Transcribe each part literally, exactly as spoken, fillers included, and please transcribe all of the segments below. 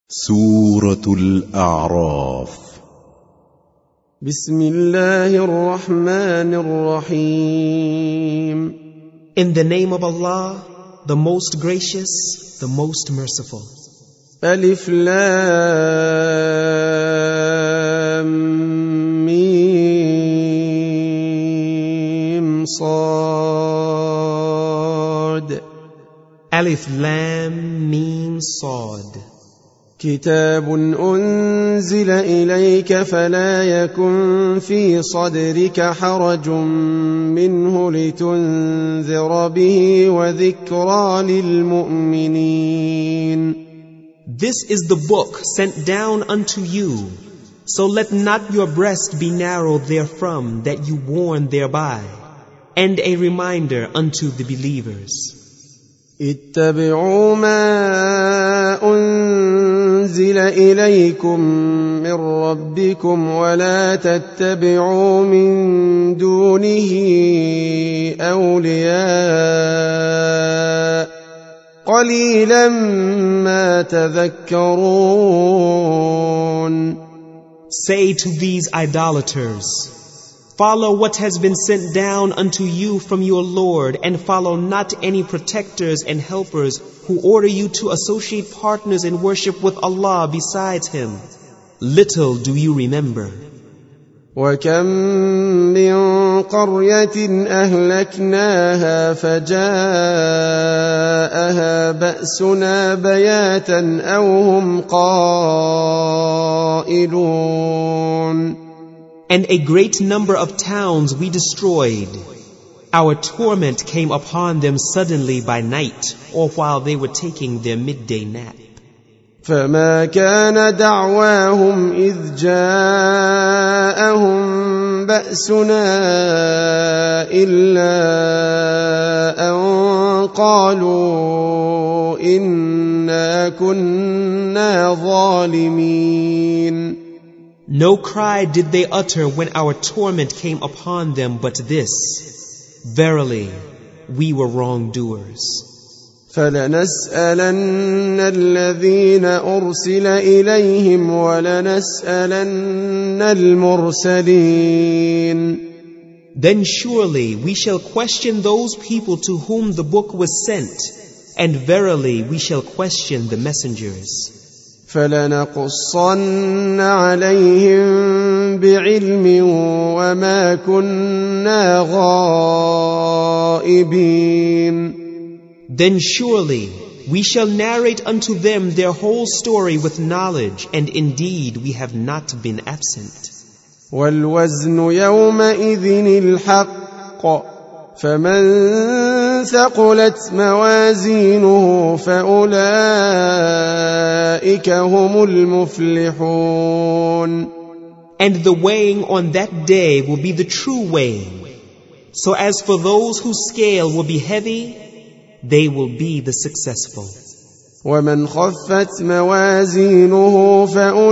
سورة الأعراف. بسم الله الرحمن الرحيم. In the name of Allah, the most gracious, the most merciful. ألف لام ميم صاد. Alif Lam Mim Sad. كتاب أنزل إليك فلا يكن في صدرك حرج منه لتنذر به وذكرى للمؤمنين. This is the book sent down unto you, so let not your breast be narrow therefrom that you warn thereby, and a reminder unto the believers. اتبعوا ما أنزل إليكم من ربكم ولا تتبعوا من دونه أولياء قليلا ما تذكرون. Say to these idolaters, follow what has been sent down unto you from your Lord, and follow not any protectors and helpers who order you to associate partners in worship with Allah besides Him. Little do you remember. وَكَمْ مِنْ قَرْيَةٍ أَهْلَكْنَاهَا فَجَاءَهَا بَأْسُنَا بَيَاتًا أَوْ هُمْ قَائِلُونَ. And a great number of towns we destroyed. Our torment came upon them suddenly by night, or while they were taking their midday nap. فما كان دعواهم إذ جاءهم بأسنا إلا أن قالوا إنا كنا ظالمين. No cry did they utter when our torment came upon them but this: verily, we were wrongdoers. فلنسألن الذين أرسل إليهم ولنسألن المرسلين. Then surely we shall question those people to whom the book was sent, and verily we shall question the messengers. فلنقصن عليهم بعلم وما كنا غائبين. Then surely we shall narrate unto them their whole story with knowledge, and indeed we have not been absent. والوزن يومئذ الحق فمن ثقلت موازينه فأولئك هم المفلحون. And the weighing on that day will be the true weighing. So as for those whose scale will be heavy, they will be the successful. ومن خفت موازينه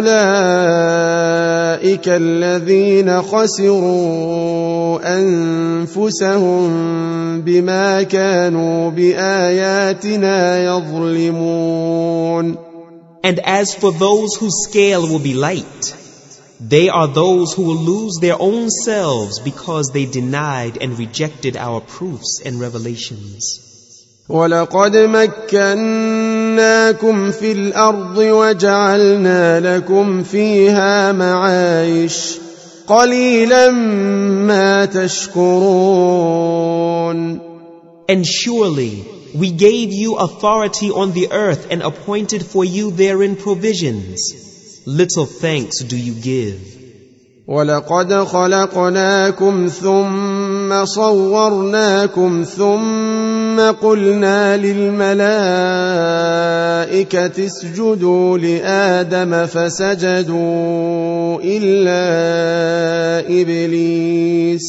فأولئك الذين خسروا أنفسهم بما كانوا بآياتنا يظلمون. And as for those whose scale will be light, they are those who will lose their own selves because they denied and rejected our proofs and revelations. وَلَقَدْ مَكَّنَّاكُمْ فِي الْأَرْضِ وَجَعَلْنَا لَكُمْ فِيهَا مَعَايِشَ قَلِيلًا مَا تَشْكُرُونَ. And surely we gave you authority on the earth and appointed for you therein provisions. Little thanks do you give. وَلَقَدْ خَلَقْنَاكُمْ ثُمَّ صَوَّرْنَاكُمْ ثُمَّ قُلْنَا لِلْمَلَائِكَةِ اسْجُدُوا لِآدَمَ فَسَجَدُوا إِلَّا إِبْلِيسَ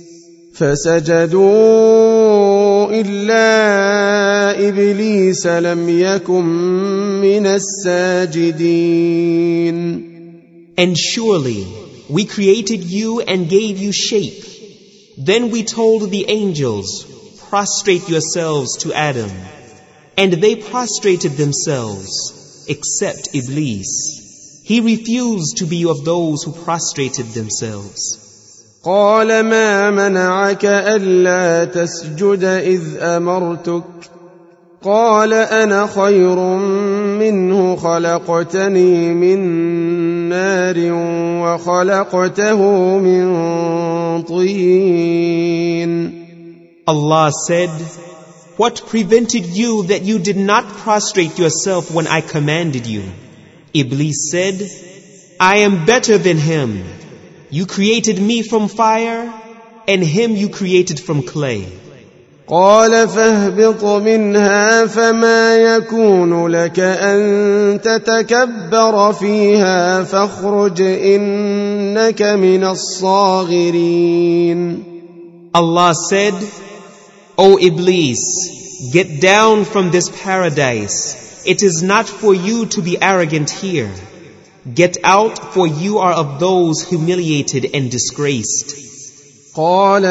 فَسَجَدُوا إِلَّا إِبْلِيسَ لَمْ يَكُنْ مِنَ السَّاجِدِينَ. And surely we created you and gave you shape. Then we told the angels, prostrate yourselves to Adam. And they prostrated themselves, except Iblis. He refused to be of those who prostrated themselves. قال ما منعك ألا تسجد إذ أمرتك قال أنا خير منه خلقتني من نار وخلقته من طين. Allah said, what prevented you that you did not prostrate yourself when I commanded you? Iblis said, I am better than him. You created me from fire, and him you created from clay. قال فاهبط منها فما يكون لك أن تتكبر فيها فاخرج إنك من الصاغرين. Allah said, O Iblis, get down from this paradise. It is not for you to be arrogant here. Get out, for you are of those humiliated and disgraced. قال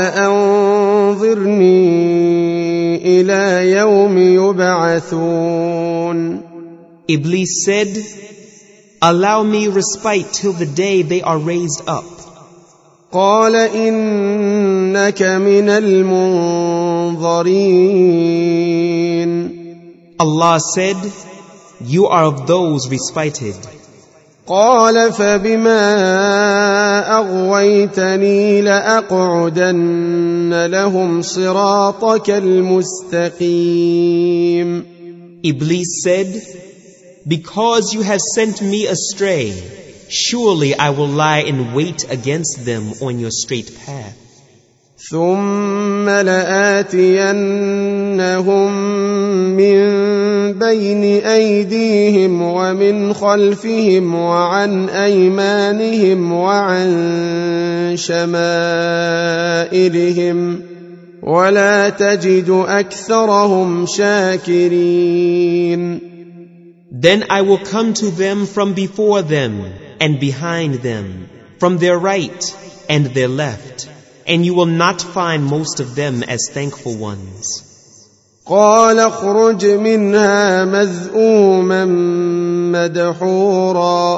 أنظرني إلى يوم يبعثون. Iblis said, allow me respite till the day they are raised up. قال إنك من المنظرين. Allah said, you are of those respited. قال فبما أغويتني لأقعدن لهم صراطك المستقيم. Iblis said, because you have sent me astray, surely I will lie in wait against them on your straight path. ثم لآتينهم من بين أيديهم ومن خلفهم وعن أيمانهم وعن شمائلهم ولا تجد أكثرهم شاكرين. Then I will come to them from before them and behind them, from their right and their left, and you will not find most of them as thankful ones. قال اخرج منها مذءوما مدحورا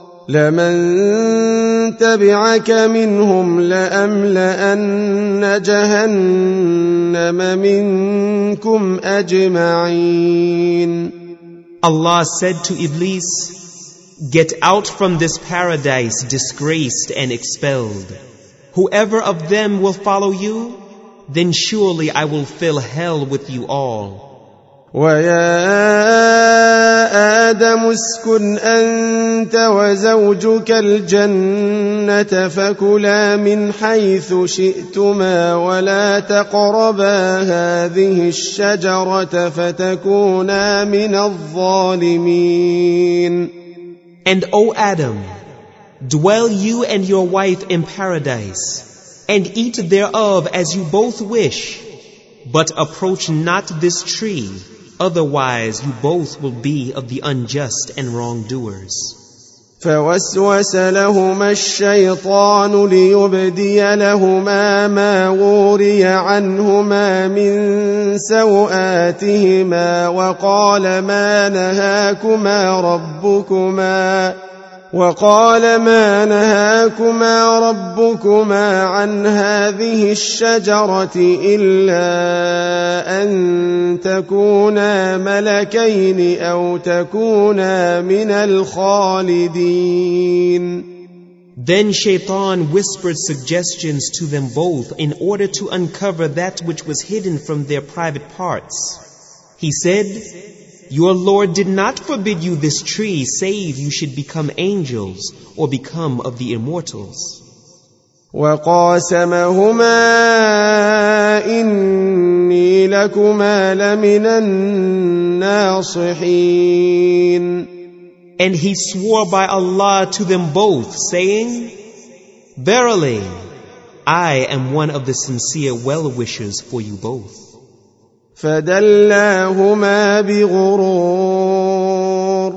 لمن تبعك منهم لأملأن جهنم منكم أجمعين. Allah said to Iblis, get out from this paradise disgraced and expelled. Whoever of them will follow you, then surely I will fill hell with you all. وَيَا آدَمُ اسْكُنْ أَنْتَ وَزَوْجُكَ الْجَنَّةَ فَكُلَا مِنْ حَيْثُ شِئْتُمَا وَلَا تَقْرَبَا هَذِهِ الشَّجَرَةَ فَتَكُونَا مِنَ الظَّالِمِينَ. And O Adam, dwell you and your wife in paradise, and eat thereof as you both wish, but approach not this tree, otherwise you both will be of the unjust and wrongdoers. فوسوس لهما الشيطان ليبدي لهما ما وري عنهما من سوآتهما وقال ما نهاكما ربكما وقال ما نهاكما ربكما عن هذه الشجرة إلا أن تكونا ملكين أو تكونا من الخالدين. Then Shaitan whispered suggestions to them both in order to uncover that which was hidden from their private parts. He said, your Lord did not forbid you this tree save you should become angels or become of the immortals. وَقَاسَمَهُمَا إِنِّي لَكُمَا لَمِنَ النَّاصِحِينَ. And he swore by Allah to them both, saying, verily, I am one of the sincere well-wishers for you both. فدلاهما بغرور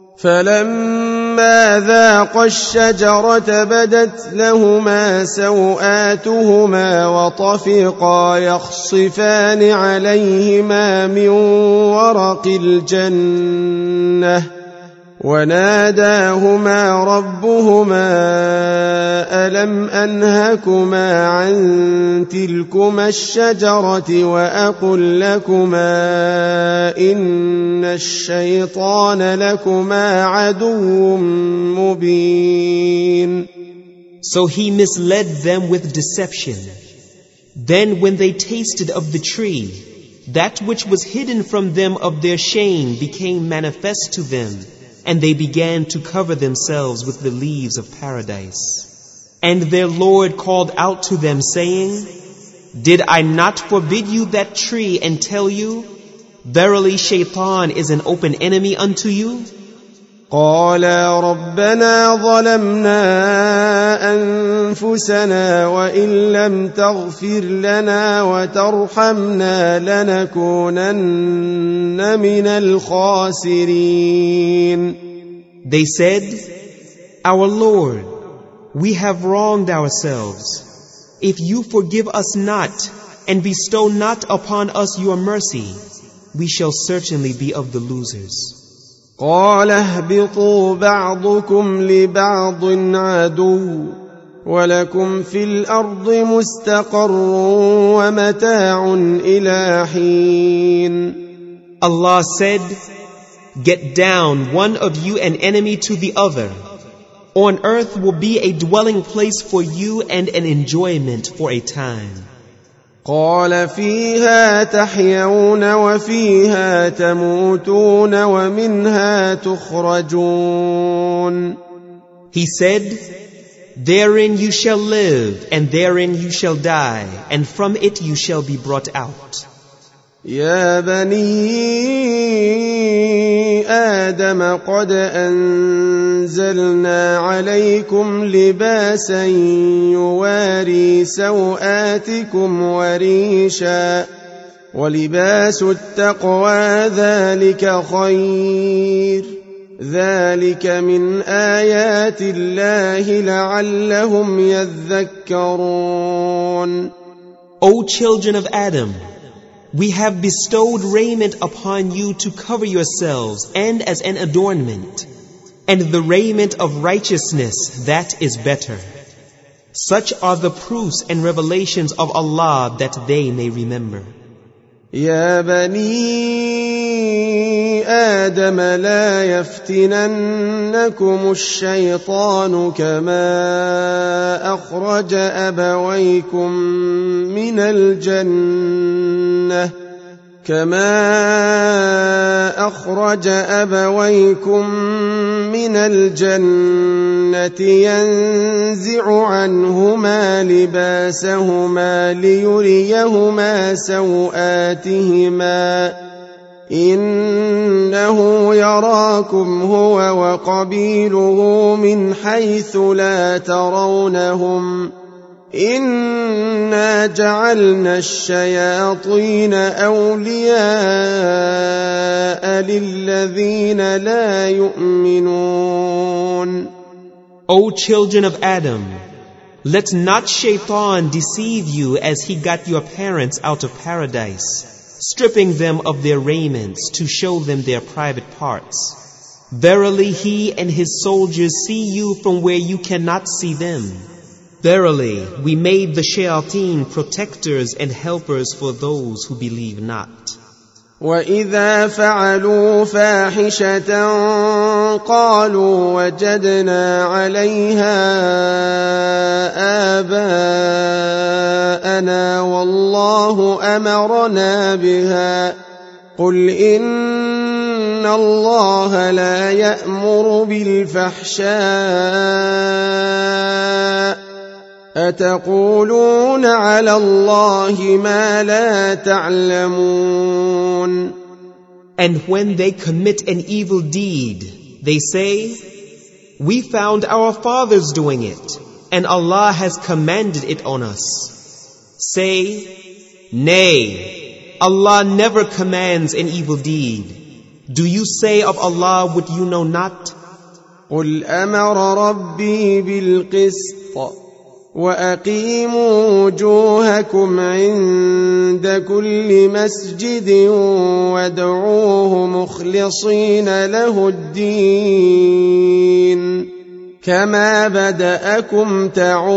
فلما ذاقا الشجرة بدت لهما سوآتهما وطفقا يخصفان عليهما من ورق الجنة وناداهما ربهما ألم أنهكما عن تلكما الشجرة وأقل لكما إن الشيطان لكما عدو مبين. So he misled them with deception. Then when they tasted of the tree, that which was hidden from them of their shame became manifest to them, and they began to cover themselves with the leaves of paradise. And their Lord called out to them, saying, Did I not forbid you that tree and tell you, verily Shaitan is an open enemy unto you? قالا ربنا ظلمنا أنفسنا وإن لم تغفر لنا وترحمنا لنكونن من الخاسرين. They said, Our Lord, we have wronged ourselves. If you forgive us not and bestow not upon us your mercy, we shall certainly be of the losers. قال اهبطوا بعضكم لبعض عدو ولكم في الأرض مستقر ومتاع إلى حين. Allah said, Get down, one of you an enemy to the other. On earth will be a dwelling place for you and an enjoyment for a time. قال فيها تحيون وفيها تموتون ومنها تخرجون. He said, Therein you shall live, and therein you shall die, and from it you shall be brought out. يا بني آدم قد أنزلنا عليكم لباسا يواري سوآتكم وريشا ولباس التقوى ذلك خير ذلك من آيات الله لعلهم يذكرون. O children of Adam, we have bestowed raiment upon you to cover yourselves and as an adornment, and the raiment of righteousness, that is better. Such are the proofs and revelations of Allah that they may remember. يا بني آدم لا يفتننكم الشيطان كما أخرج أبويكم من الجنة كما أخرج أبويكم من الجنة ينزع عنهما لباسهما ليريهما سوآتهما إنه يراكم هو وقبيله من حيث لا ترونهم إنا جعلنا الشياطين أولياء للذين لا يؤمنون. O children of Adam, let not Shaitan deceive you as he got your parents out of paradise, stripping them of their raiments to show them their private parts. Verily he and his soldiers see you from where you cannot see them. Verily, we made the shayateen protectors and helpers for those who believe not. وَإِذَا فَعَلُوا فَاحِشَةً قَالُوا وَجَدْنَا عَلَيْهَا آبَاءَنَا وَاللَّهُ أَمَرَنَا بِهَا قُلْ إِنَّ اللَّهَ لَا يَأْمُرُ بِالْفَحْشَاءِ أَتَقُولُونَ عَلَى اللَّهِ مَا لَا تَعْلَمُونَ. And when they commit an evil deed, they say, We found our fathers doing it, and Allah has commanded it on us. Say, Nay, Allah never commands an evil deed. Do you say of Allah what you know not? قُلْ أَمَرَ رَبِّي بِالْقِسْطِ وأقيموا وجوهكم عند كل مسجد وادعوه مخلصين له الدين كما بدأكم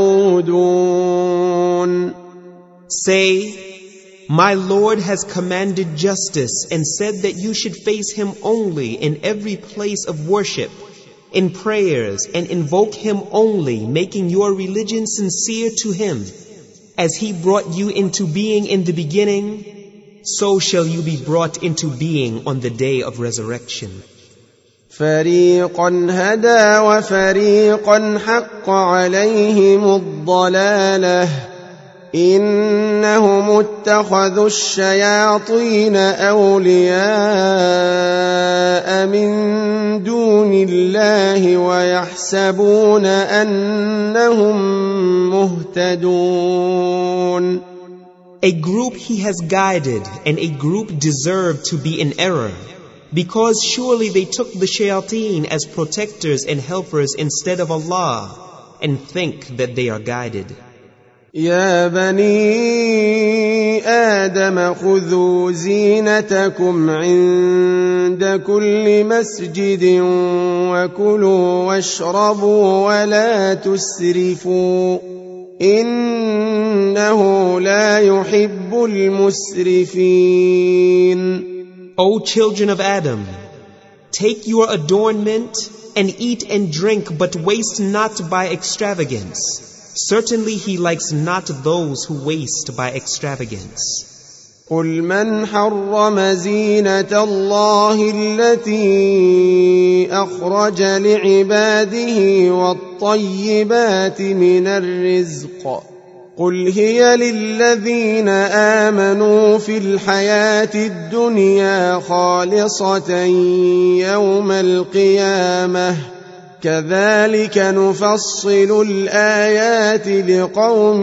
تعودون. Say, my Lord has commanded justice and said that you should face Him only in every place of worship, in prayers, and invoke Him only, making your religion sincere to Him. As He brought you into being in the beginning, so shall you be brought into being on the day of resurrection. فريقا هدى وفريقا حق عليهم الضلالة إنهم اتخذوا الشياطين أولياء من دون الله ويحسبون أنهم مهتدون. A group He has guided and a group deserve to be in error, because surely they took the shayateen as protectors and helpers instead of Allah and think that they are guided. يا بني آدم خذوا زينتكم عند كل مسجد وكلوا واشربوا ولا تسرفوا إنه لا يحب المسرفين. O children of Adam, take your adornment and eat and drink, but waste not by extravagance. Certainly He likes not those who waste by extravagance. قل من حرم زينة الله التي أخرج لعباده والطيبات من الرزق قل هي للذين آمنوا في الحياة الدنيا خالصة يوم القيامة كذلك نفصل الآيات لقوم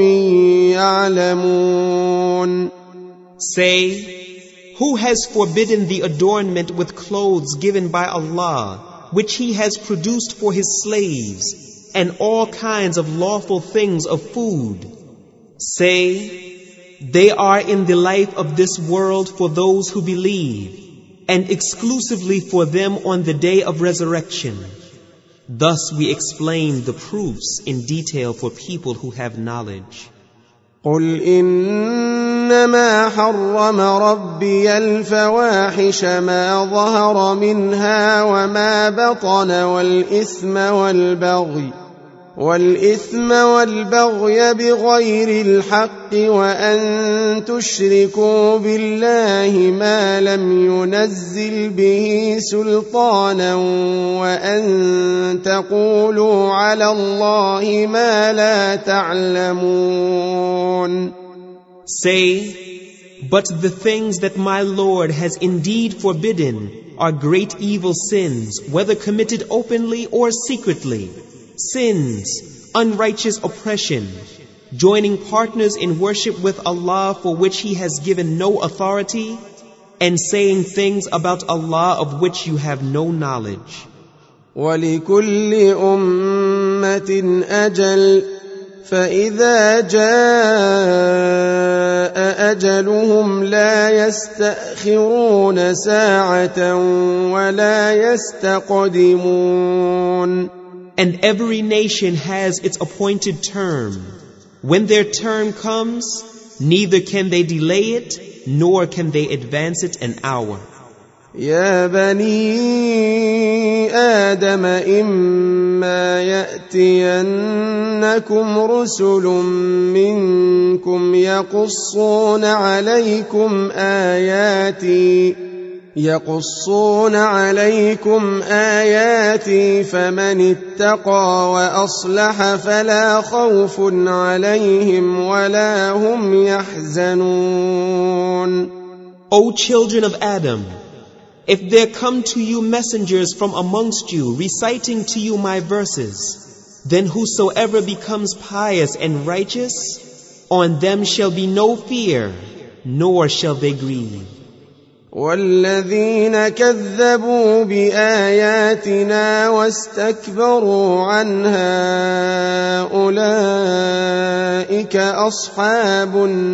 يعلمون. Say, who has forbidden the adornment with clothes given by Allah, which He has produced for His slaves, and all kinds of lawful things of food? Say, they are in the life of this world for those who believe, and exclusively for them on the day of resurrection. Thus we explain the proofs in detail for people who have knowledge. قل إنما حرم ربي الفواحش ما ظهر منها وما بطن والإثم والبغي والإثم والبغي بغير الحق وأن تشركوا بالله ما لم ينزل به سلطانا وأن تقولوا على الله ما لا تعلمون. Say, but the things that my Lord has indeed forbidden are great evil sins, whether committed openly or secretly. Sins, unrighteous oppression, joining partners in worship with Allah for which He has given no authority, and saying things about Allah of which you have no knowledge. وَلِكُلِّ أُمَّةٍ أَجَلٌ فَإِذَا جَاءَ أَجَلُهُمْ لَا يَسْتَأْخِرُونَ سَاعَةً وَلَا يَسْتَقْدِمُونَ. And every nation has its appointed term. When their term comes, neither can they delay it, nor can they advance it an hour. يا بني آدم إما يأتينكم رسل منكم يقصون عليكم آياتي يقصون عليكم آياتي فمن اتقى وأصلح فلا خوف عليهم ولا هم يحزنون. O children of Adam, if there come to you messengers from amongst you reciting to you my verses, then whosoever becomes pious and righteous, on them shall be no fear, nor shall they grieve. والذين كذبوا بآياتنا واستكبروا عنها أولئك أصحاب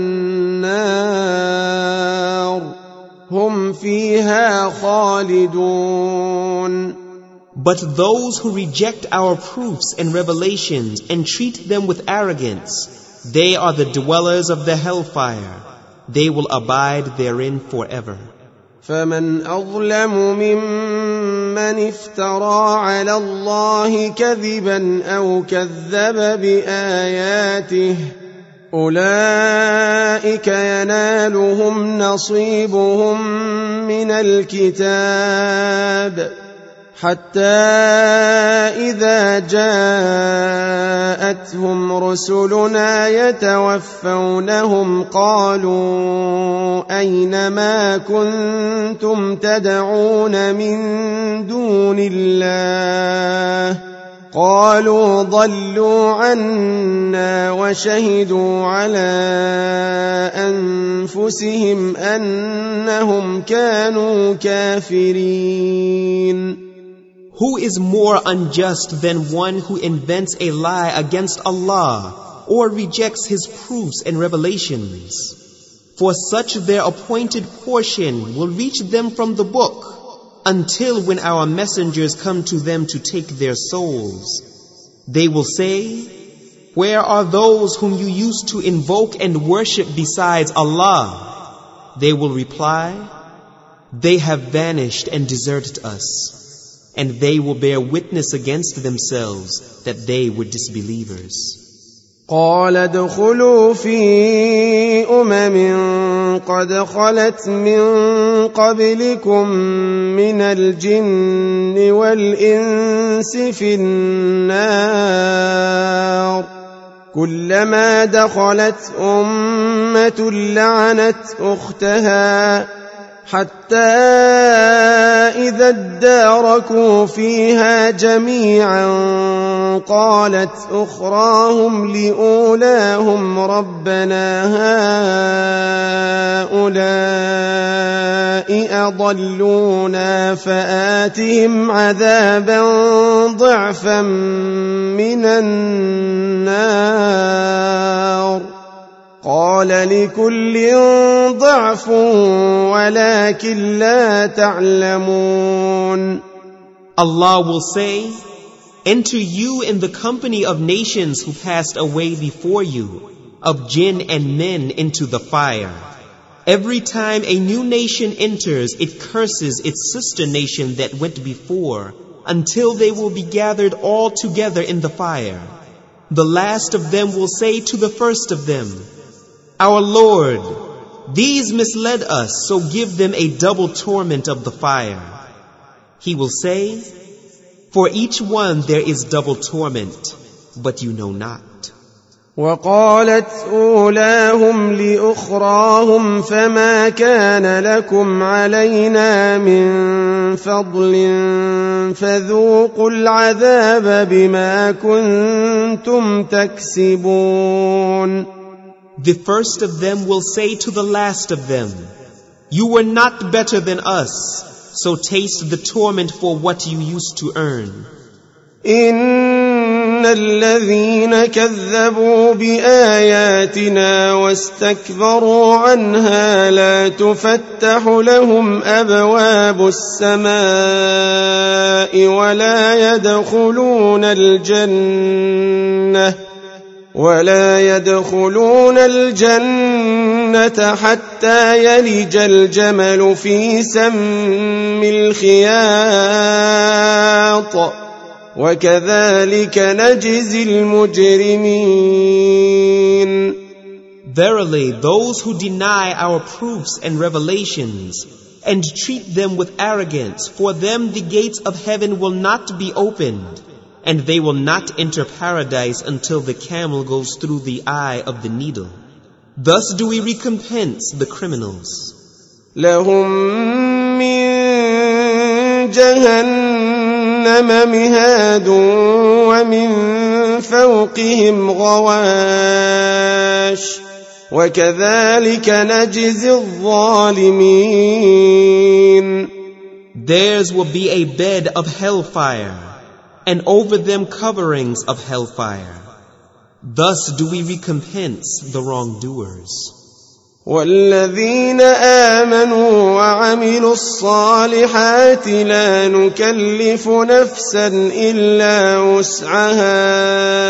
النار هم فيها خالدون. But those who reject our proofs and revelations and treat them with arrogance, they are the dwellers of the hellfire. They will abide therein forever. فمن أظلم ممن افترى على الله كذبا أو كذب بآياته أولئك ينالهم نصيبهم من الكتاب حتى إذا جاءتهم رسلنا يتوفونهم قالوا أين ما كنتم تدعون من دون الله قالوا ضلوا عنا وشهدوا على أنفسهم أنهم كانوا كافرين. Who is more unjust than one who invents a lie against Allah or rejects His proofs and revelations? For such their appointed portion will reach them from the book, until when our messengers come to them to take their souls. They will say, where are those whom you used to invoke and worship besides Allah? They will reply, they have vanished and deserted us. And they will bear witness against themselves that they were disbelievers. قال ادخلوا في أمم قد خلت من قبلكم من الجن والإنس في النار كلما دخلت أمة لعنت أختها حتى إذا اداركوا فيها جميعا قالت أخراهم لأولاهم ربنا هؤلاء أضلونا فآتهم عذابا ضعفا من النار قال لكل ضعف ولكن لا تعلمون. Allah will say, enter you in the company of nations who passed away before you, of jinn and men into the fire. Every time a new nation enters, it curses its sister nation that went before, until they will be gathered all together in the fire. The last of them will say to the first of them, our Lord, these misled us, so give them a double torment of the fire. He will say, for each one there is double torment, but you know not. وقالت أولاهم لأخراهم فما كان لكم علينا من فضل فذوقوا العذاب بما كنتم تكسبون. The first of them will say to the last of them, you were not better than us, so taste the torment for what you used to earn. إن الذين كذبوا بآياتنا واستكبروا عنها لا تفتح لهم أبواب السماء ولا يدخلون الجنة ولا يدخلون الجنة حتى يلج الجمل في سم الخياط وكذلك نجزي المجرمين. Verily, those who deny our proofs and revelations and treat them with arrogance, for them the gates of heaven will not be opened, and they will not enter paradise until the camel goes through the eye of the needle. Thus do we recompense the criminals. لهم من جهنم مهاد ومن فوقهم غواش وكذلك نجزي الظالمين. Theirs will be a bed of hellfire, and over them coverings of hellfire. Thus do we recompense the wrongdoers. والذين آمنوا وعملوا الصالحات لا نكلف نفسا إلا وسعها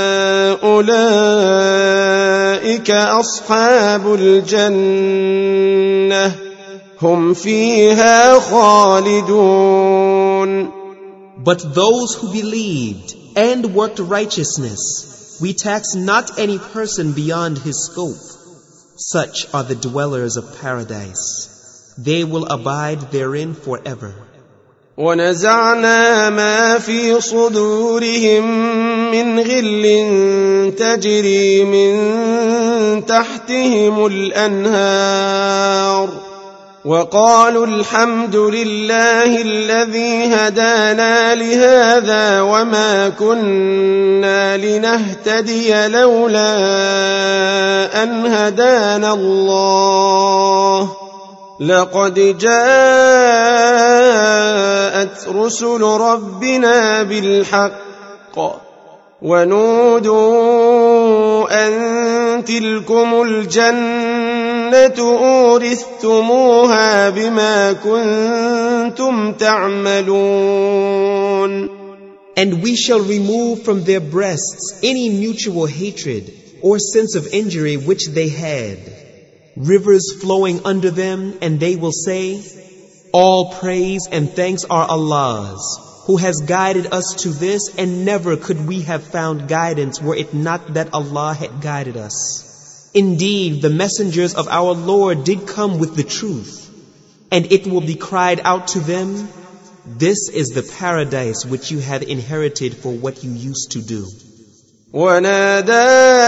أولئك أصحاب الجنة هم فيها خالدون. But those who believed and worked righteousness, we tax not any person beyond his scope. Such are the dwellers of paradise. They will abide therein forever. ونزعنا ما في صدورهم من غل تجري من تحتهم الأنهار وقالوا الحمد لله الذي هدانا لهذا وما كنا لنهتدي لولا أن هدانا الله لقد جاءت رسل ربنا بالحق ونودوا أن تلكم الجنة أورثتموها بما كنتم تعملون. And we shall remove from their breasts any mutual hatred or sense of injury which they had. Rivers flowing under them, and they will say, all praise and thanks are Allah's, who has guided us to this, and never could we have found guidance were it not that Allah had guided us. Indeed, the messengers of our Lord did come with the truth, and it will be cried out to them, this is the paradise which you have inherited for what you used to do. ونادى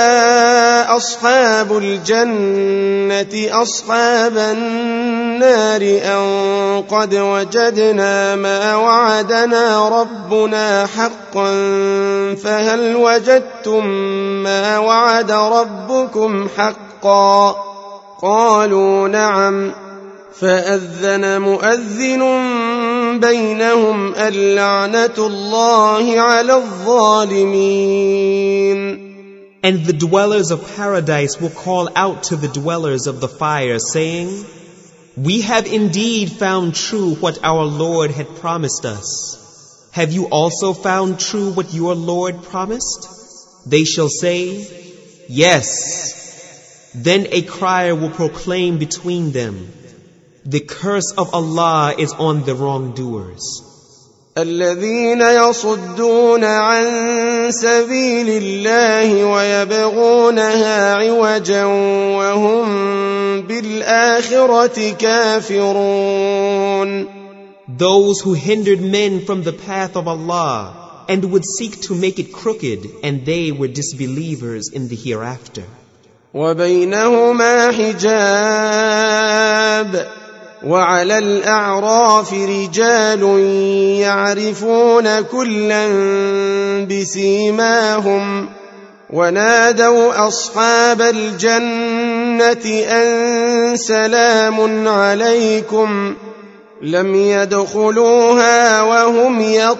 أصحاب الجنة أصحاب النار أن قد وجدنا ما وعدنا ربنا حقا فهل وجدتم ما وعد ربكم حقا قالوا نعم فأذن مؤذن بينهم اللعنة الله على الظالمين. And the dwellers of paradise will call out to the dwellers of the fire, saying, we have indeed found true what our Lord had promised us. Have you also found true what your Lord promised? They shall say, yes. Then a crier will proclaim between them, the curse of Allah is on the wrongdoers. الذين يصدون عن سبيل الله ويبغونها عوجا وهم بالآخرة كافرون. Those who hindered men from the path of Allah and would seek to make it crooked, and they were disbelievers in the hereafter. وبينهما حجاب وعلى الأعراف رجال يعرفون كلا بسيماهم ونادوا أصحاب الجنة أن سلام عليكم لم يدخلوها وهم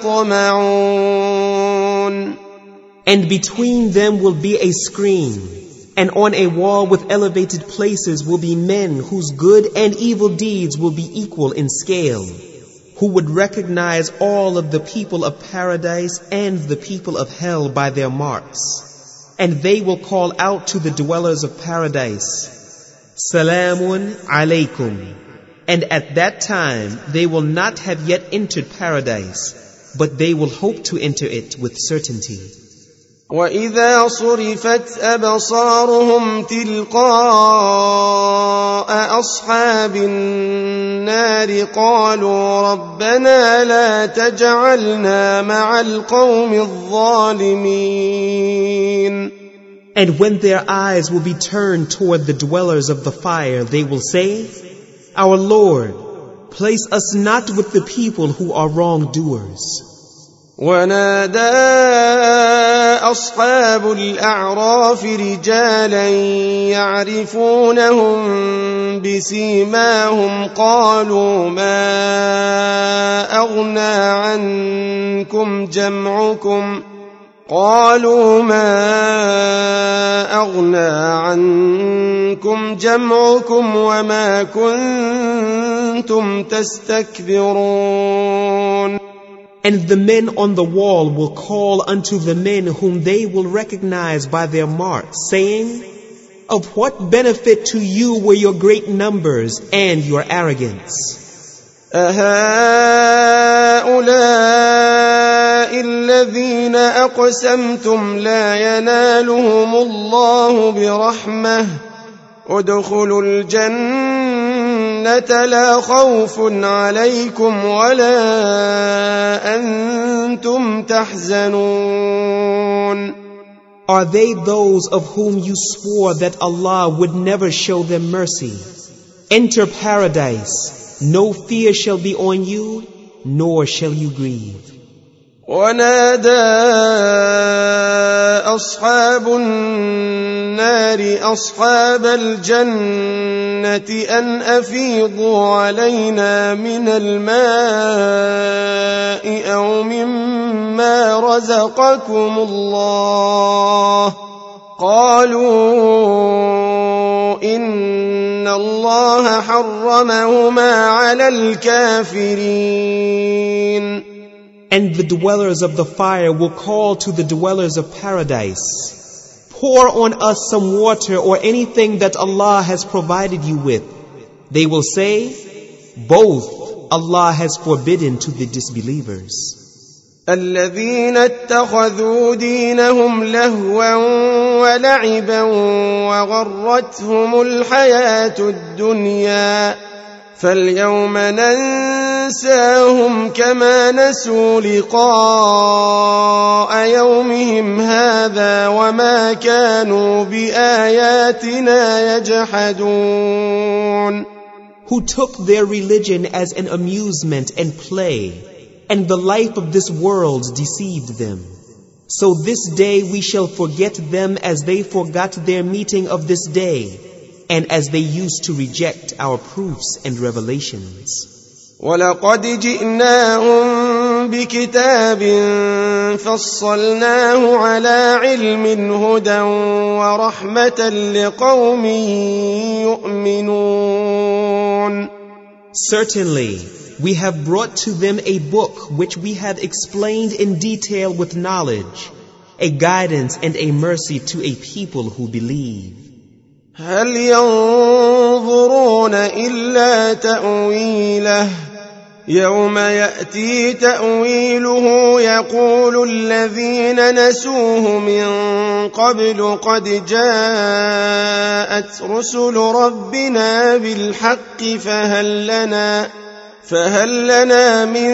يطمعون. And between them will be a screen, and on a wall with elevated places will be men whose good and evil deeds will be equal in scale, who would recognize all of the people of paradise and the people of hell by their marks. And they will call out to the dwellers of paradise, Salamun alaykum. And at that time they will not have yet entered paradise, but they will hope to enter it with certainty. وَإِذَا صُرِفَتْ أَبْصَارُهُمْ تِلْقَاءَ أَصْحَابِ النَّارِ قَالُوا رَبَّنَا لَا تَجْعَلْنَا مَعَ الْقَوْمِ الظَّالِمِينَ. And when their eyes will be turned toward the dwellers of the fire, they will say, our Lord, place us not with the people who are wrongdoers. ونادى أصحاب الأعراف رجالا يعرفونهم بسيماهم قالوا ما أغنى عنكم جمعكم قالوا ما أغنى عنكم جمعكم وما كنتم تستكبرون. And the men on the wall will call unto the men whom they will recognize by their marks, saying, of what benefit to you were your great numbers and your arrogance? أهؤلاء الذين أقسمتم لا ينالهم الله برحمة ادخلوا الجنة لا خوف عليكم ولا أنتم تحزنون. Are they those of whom you swore that Allah would never show them mercy? Enter paradise. No fear shall be on you, nor shall you grieve. ونادى أصحاب النار أصحاب الجنة أن أفيضوا علينا من الماء أو مما رزقكم الله قالوا إن الله حرمهما على الكافرين. And the dwellers of the fire will call to the dwellers of paradise, pour on us some water or anything that Allah has provided you with. They will say, both Allah has forbidden to the disbelievers. الذين اتخذوا دينهم لهوا ولعبا وغرتهم الحياة الدنيا فاليوم ننساهم كما نسوا لقاء يومهم هذا وما كانوا بآياتنا يجحدون. Who took their religion as an amusement and play, and the life of this world deceived them. So this day we shall forget them as they forgot their meeting of this day, and as they used to reject our proofs and revelations. وَلَقَدْ جِئْنَاهُمْ بِكِتَابٍ فَصَّلْنَاهُ عَلَى عِلْمٍ هُدًى وَرَحْمَةً لِقَوْمٍ يُؤْمِنُونَ. Certainly, we have brought to them a book which we have explained in detail with knowledge, a guidance and a mercy to a people who believe. هل ينظرون إلا تأويله يوم يأتي تأويله يقول الذين نسوه من قبل قد جاءت رسل ربنا بالحق فهل لنا فهل لنا من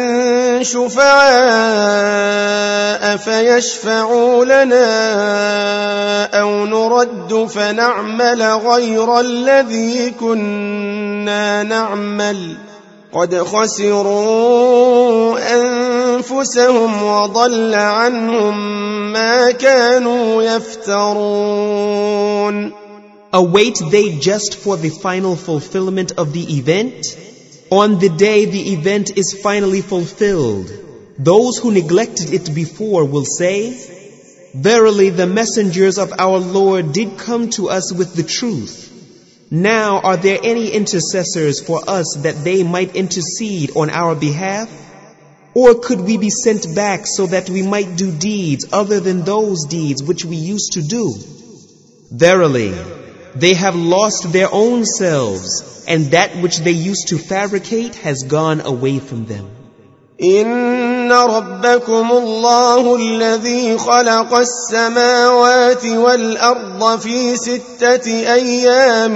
شفعاء فيشفعوا لنا أو نرد فنعمل غير الذي كنا نعمل قد خسروا أنفسهم وضل عنهم ما كانوا يفترون. Await they just for the final fulfillment of the event? On the day the event is finally fulfilled, those who neglected it before will say, verily the messengers of our Lord did come to us with the truth. Now are there any intercessors for us that they might intercede on our behalf? Or could we be sent back so that we might do deeds other than those deeds which we used to do? Verily, they have lost their own selves, and that which they used to fabricate has gone away from them. إن ربكم الله الذي خلق السماوات والأرض في ستة أيام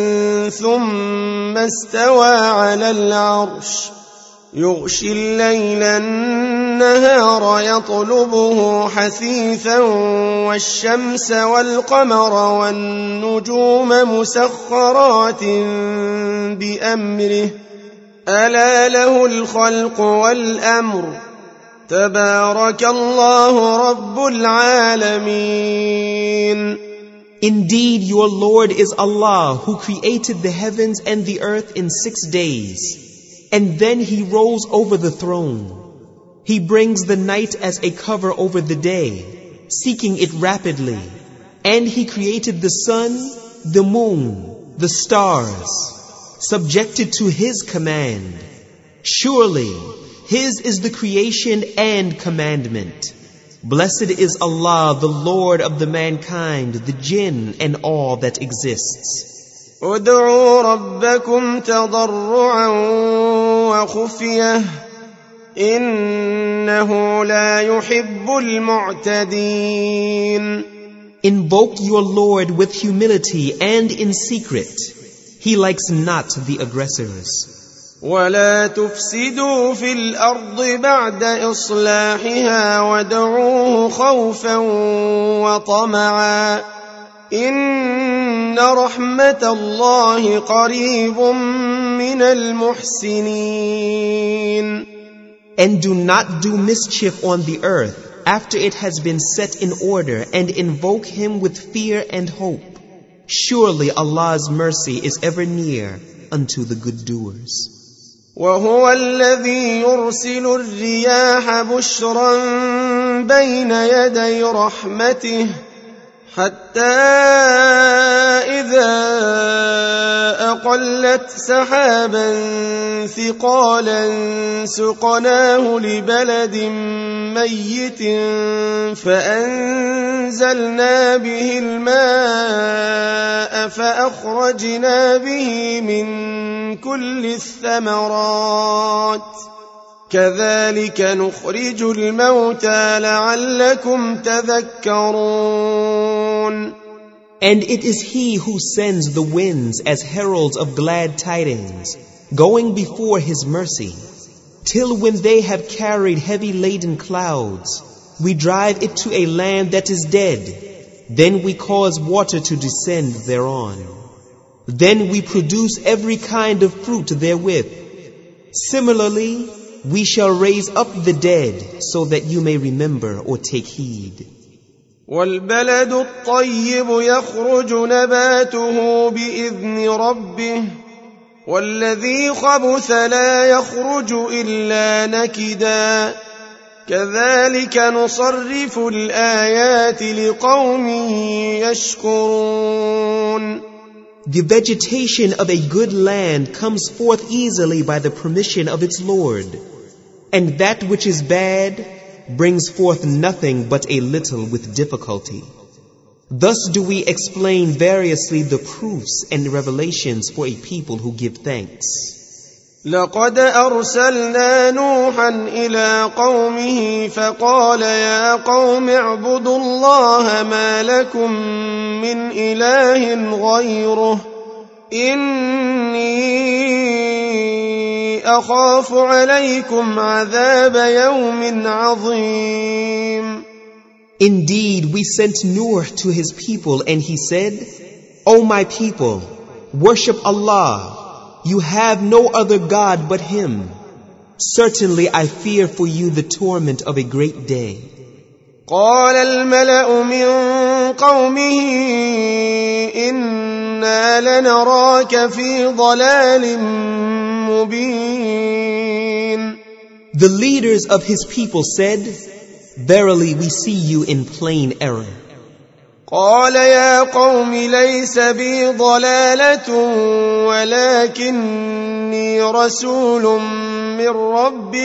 ثم استوى على العرش يغشي الليل النهار يطلبه حثيثا والشمس والقمر والنجوم مسخرات بأمره ألا له الخلق والأمر تبارك الله رب العالمين. Indeed, your Lord is Allah, who created the heavens and the earth in six days. And then He rolls over the throne. He brings the night as a cover over the day, seeking it rapidly. And He created the sun, the moon, the stars, subjected to His command. Surely, His is the creation and commandment. Blessed is Allah, the Lord of the mankind, the jinn, and all that exists. ادعوا ربكم تضرعا وخفية إنه لا يحب المعتدين. Invoke your Lord with humility and in secret. He likes not the aggressors. ولا تفسدوا في الأرض بعد إصلاحها وادعوه خوفا وطمعا إن رحمة الله قريب من المحسنين. And do not do mischief on the earth after it has been set in order, and invoke Him with fear and hope. Surely Allah's mercy is ever near unto the good doers. وهو الذي يرسل الرياح بشرا بين يدي رحمته حتى إذا أقلت سحابا ثقالا سقناه لبلد ميت فأنزلنا به الماء فأخرجنا به من كل الثمرات كذلك نخرج الموتى لعلكم تذكرون. And it is He who sends the winds as heralds of glad tidings, going before His mercy, till when they have carried heavy laden clouds, we drive it to a land that is dead. Then we cause water to descend thereon. Then we produce every kind of fruit therewith. Similarly, we shall raise up the dead so that you may remember or take heed. والبلد الطيب يخرج نباته بإذن ربه والذي خبث لا يخرج إلا نكدا كذلك نصرف الآيات لقوم يشكرون. The vegetation of a good land comes forth easily by the permission of its Lord, and that which is bad brings forth nothing but a little with difficulty. Thus do we explain variously the proofs and revelations for a people who give thanks. لقد أرسلنا نوحا إلى قومه فقال يا قوم اعبدوا الله ما لكم من إله غيره إني أخاف عليكم عذاب يوم عظيم. Indeed, we sent Nuh to his people, and he said, O my people, worship Allah. You have no other God but Him. Certainly I fear for you the torment of a great day. قال الملأ من قومه إنا لنراك في ضلال مبين. The leaders of his people said, Verily we see you in plain error. قال يا قوم ليس بي ضلالة ولكني رسول من رب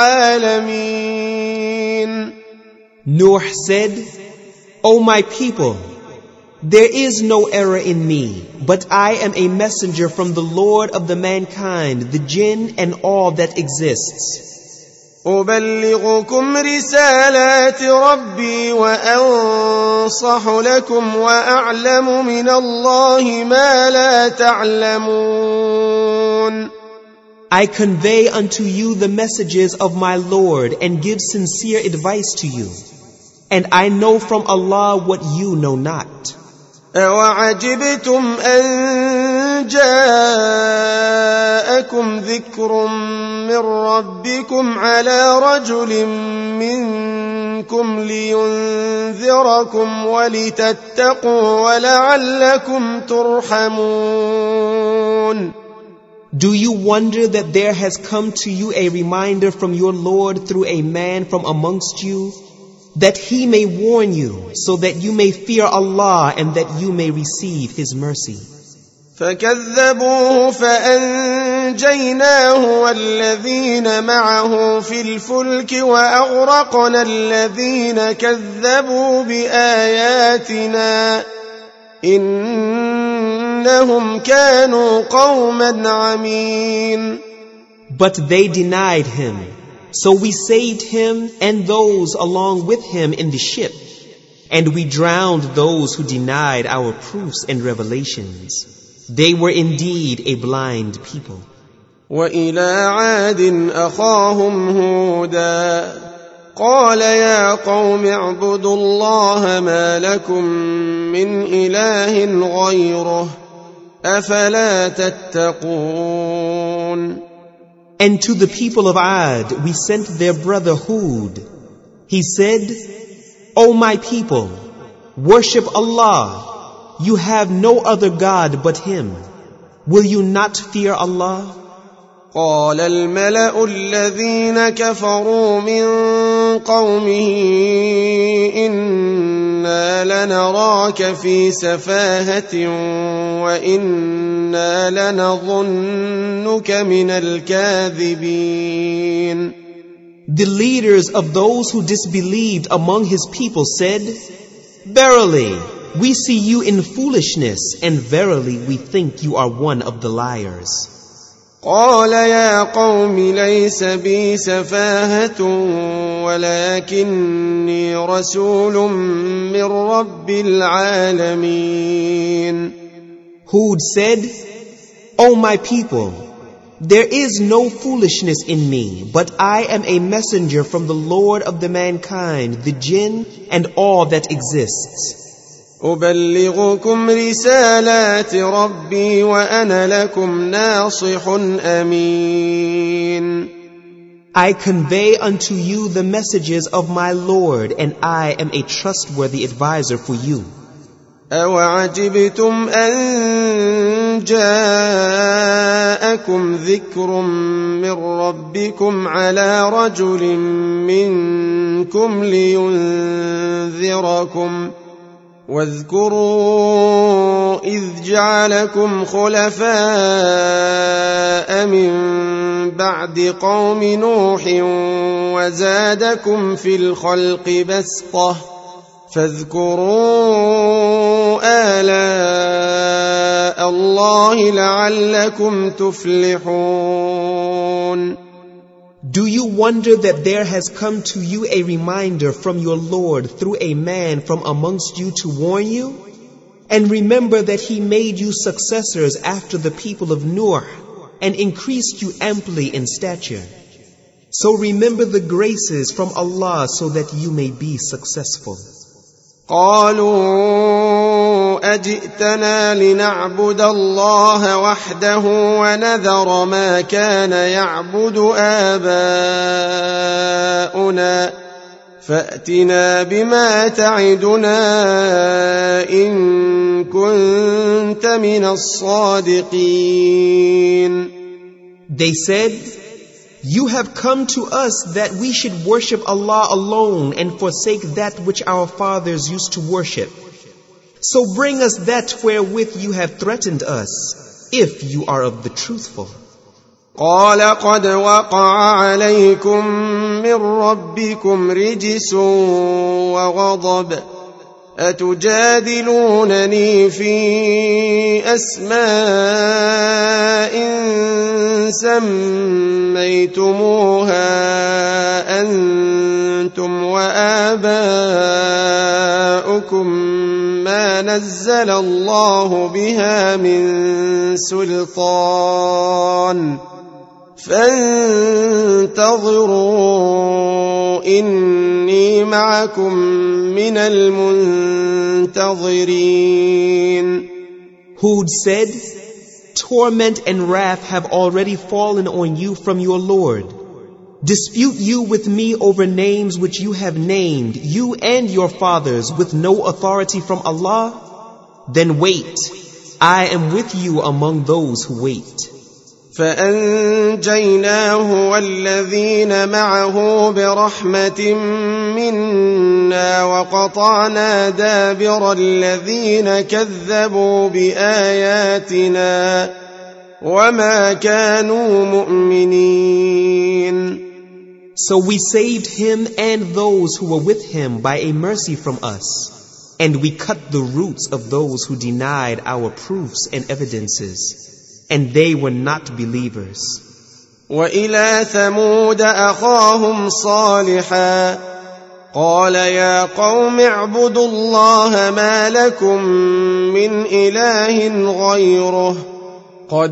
العالمين. Nuh said, O my people, there is no error in me, but I am a messenger from the Lord of the mankind, the jinn, and all that exists. أبلغكم رسالات ربي وأنصح لكم وأعلم من الله ما لا تعلمون. I convey unto you the messages of my Lord and give sincere advice to you. And I know from Allah what you know not. أَوَعَجِبْتُمْ أَنْ جَاءَكُمْ ذِكْرٌ مِّن رَّبِّكُمْ عَلَىٰ رَجُلٍ مِّنكُمْ لِيُنذِرَكُمْ وَلِتَتَّقُوا وَلَعَلَّكُمْ تُرْحَمُونَ. Do you wonder that there has come to you a reminder from your Lord through a man from amongst you, that he may warn you, so that you may fear Allah and that you may receive His mercy? فَكَذَّبُوهُ فَأَنجَيْنَاهُ وَالَّذِينَ مَعَهُ فِي الْفُلْكِ وَأَغْرَقْنَا الَّذِينَ كَذَّبُوا بِآيَاتِنَا إِنَّهُمْ كَانُوا قَوْمًا عَمِينَ. But they denied Him, so we saved Him and those along with Him in the ship, and we drowned those who denied our proofs and revelations. They were indeed a blind people. وَإِلَىٰ عَادٍ أَخَاهُمْ هُودًا قَالَ يَا قَوْمِ اعْبُدُوا اللَّهَ مَا لَكُم مِّنْ إِلَٰهٍ غَيْرُهُ أَفَلَا تَتَّقُونَ. And to the people of Ad we sent their brother Hud. He said, O my people, worship Allah. You have no other God but Him. Will you not fear Allah? قال الملأ الذين كفروا من قومه إنا لنراك في سفاهة وإنا لنظنك من الكاذبين. The leaders of those who disbelieved among his people said, Verily, we see you in foolishness, and verily we think you are one of the liars. قال يا قوم ليس بي سفاهة ولكني رسول من رب العالمين. Hud said, O my people, there is no foolishness in me, but I am a messenger from the Lord of the mankind, the jinn, and all that exists. أبلغكم رسالات ربي وأنا لكم ناصح أمين. I convey unto you the messages of my Lord, and I am a trustworthy advisor for you. أَوَعَجِبْتُمْ أَنْ جَاءَكُمْ ذِكْرٌ مِّن رَّبِّكُمْ عَلَىٰ رَجُلٍ مِّنكُمْ لِيُنذِرَكُمْ واذكروا إذ جعلكم خلفاء من بعد قوم نوح وزادكم في الخلق بسطة فاذكروا آلاء الله لعلكم تفلحون. Do you wonder that there has come to you a reminder from your Lord through a man from amongst you to warn you? And remember that he made you successors after the people of Nuh and increased you amply in stature. So remember the graces from Allah so that you may be successful. قالوا أجئتنا لنعبد الله وحده ونذر ما كان يعبد آباؤنا فأتنا بما تعدنا إن كنت من الصادقين. They said, You have come to us that we should worship Allah alone and forsake that which our fathers used to worship. So bring us that wherewith you have threatened us, if you are of the truthful. قال قد وقع عليكم من ربكم رجس وغضب أتجادلونني في أسماء سميتموها أنتم وآباؤكم ما نزل الله بها من سلطان فانتظروا إني معكم من المنتظرين. Hud said, torment and wrath have already fallen on you from your Lord. Dispute you with me over names which you have named, you and your fathers, with no authority from Allah? Then wait, I am with you among those who wait. فأنجيناه والذين معه برحمة منا وقطعنا دابر الذين كذبوا بآياتنا وما كانوا مؤمنين. So we saved him and those who were with him by a mercy from us, and we cut the roots of those who denied our proofs and evidences, and they were not believers. وإلى ثمود أخاهم صالحا قال يا قوم اعبدوا الله ما لكم من إله غيره قد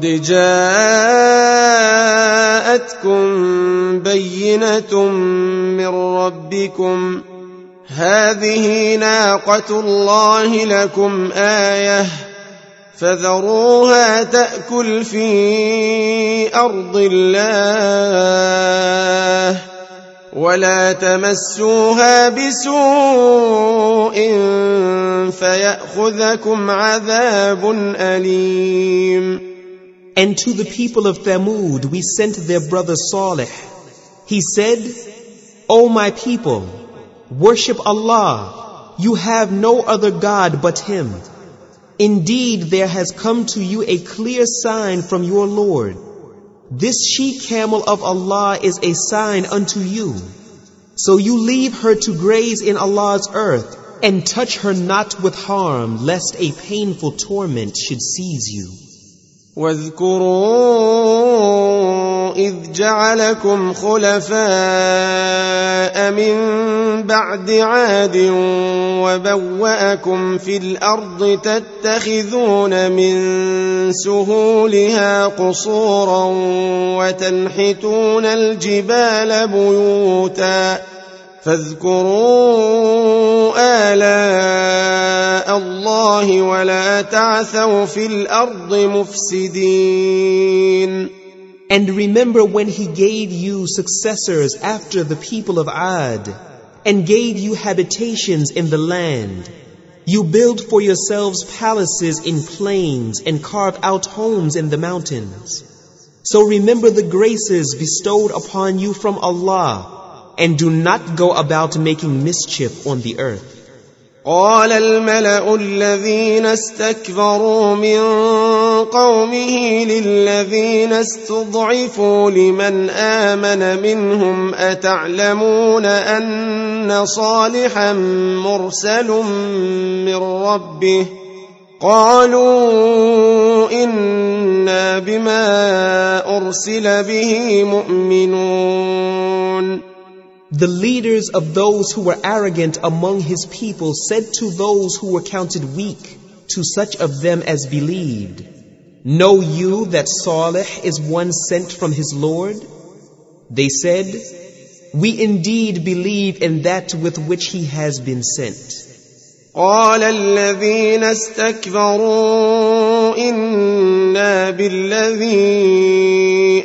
جاءتكم بينة من ربكم هذه ناقة الله لكم آية فذروها تأكل في أرض الله ولا تمسوها بسوء فيأخذكم عذاب أليم. And to the people of Thamud we sent their brother Salih. He said, O my people, worship Allah. You have no other God but Him. Indeed, there has come to you a clear sign from your Lord. This she-camel of Allah is a sign unto you. So you leave her to graze in Allah's earth and touch her not with harm, lest a painful torment should seize you. واذكروا إذ جعلكم خلفاء من بعد عاد وبوأكم في الأرض تتخذون من سهولها قصورا وتنحتون الجبال بيوتا فاذكروا آلاء الله ولا تعثوا في الأرض مفسدين. And remember when He gave you successors after the people of Ad, and gave you habitations in the land. You build for yourselves palaces in plains and carve out homes in the mountains. So remember the graces bestowed upon you from Allah, and do not go about making mischief on the earth. قال الملأ الذين استكبروا من قومه للذين استضعفوا لمن آمن منهم أتعلمون أن صالحا مرسل من ربه قالوا إنا بما أرسل به مؤمنون. The leaders of those who were arrogant among his people said to those who were counted weak, to such of them as believed, Know you that Salih is one sent from his Lord? They said, We indeed believe in that with which he has been sent. قال الذين استكبروا إنا بالذي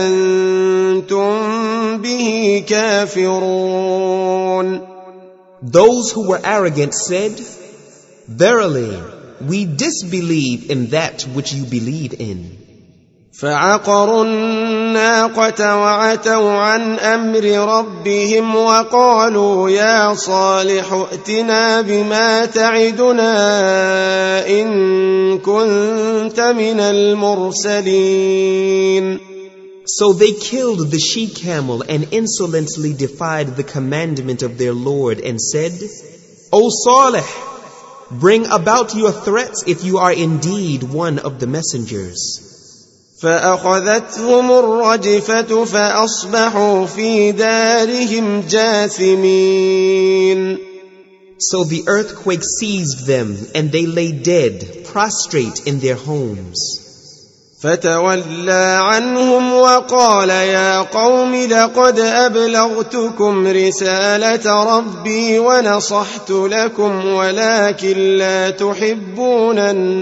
آمنتم به كافرون. Those who were arrogant said, Verily, we disbelieve in that which you believe in. فعقروا الناقة وعتوا عن أمر ربهم وقالوا يا صالح ائتنا بما تعدنا إن كنت من المرسلين. So they killed the she-camel and insolently defied the commandment of their Lord and said, O Salih, bring about your threats if you are indeed one of the messengers. فأخذتهم الرجفة فأصبحوا في دارهم جاثمين. So the earthquake seized them and they lay dead, prostrate in their homes. فتولى عنهم وقال يا قوم لقد أبلغتكم رسالة ربي ونصحت لكم ولكن لا تحبون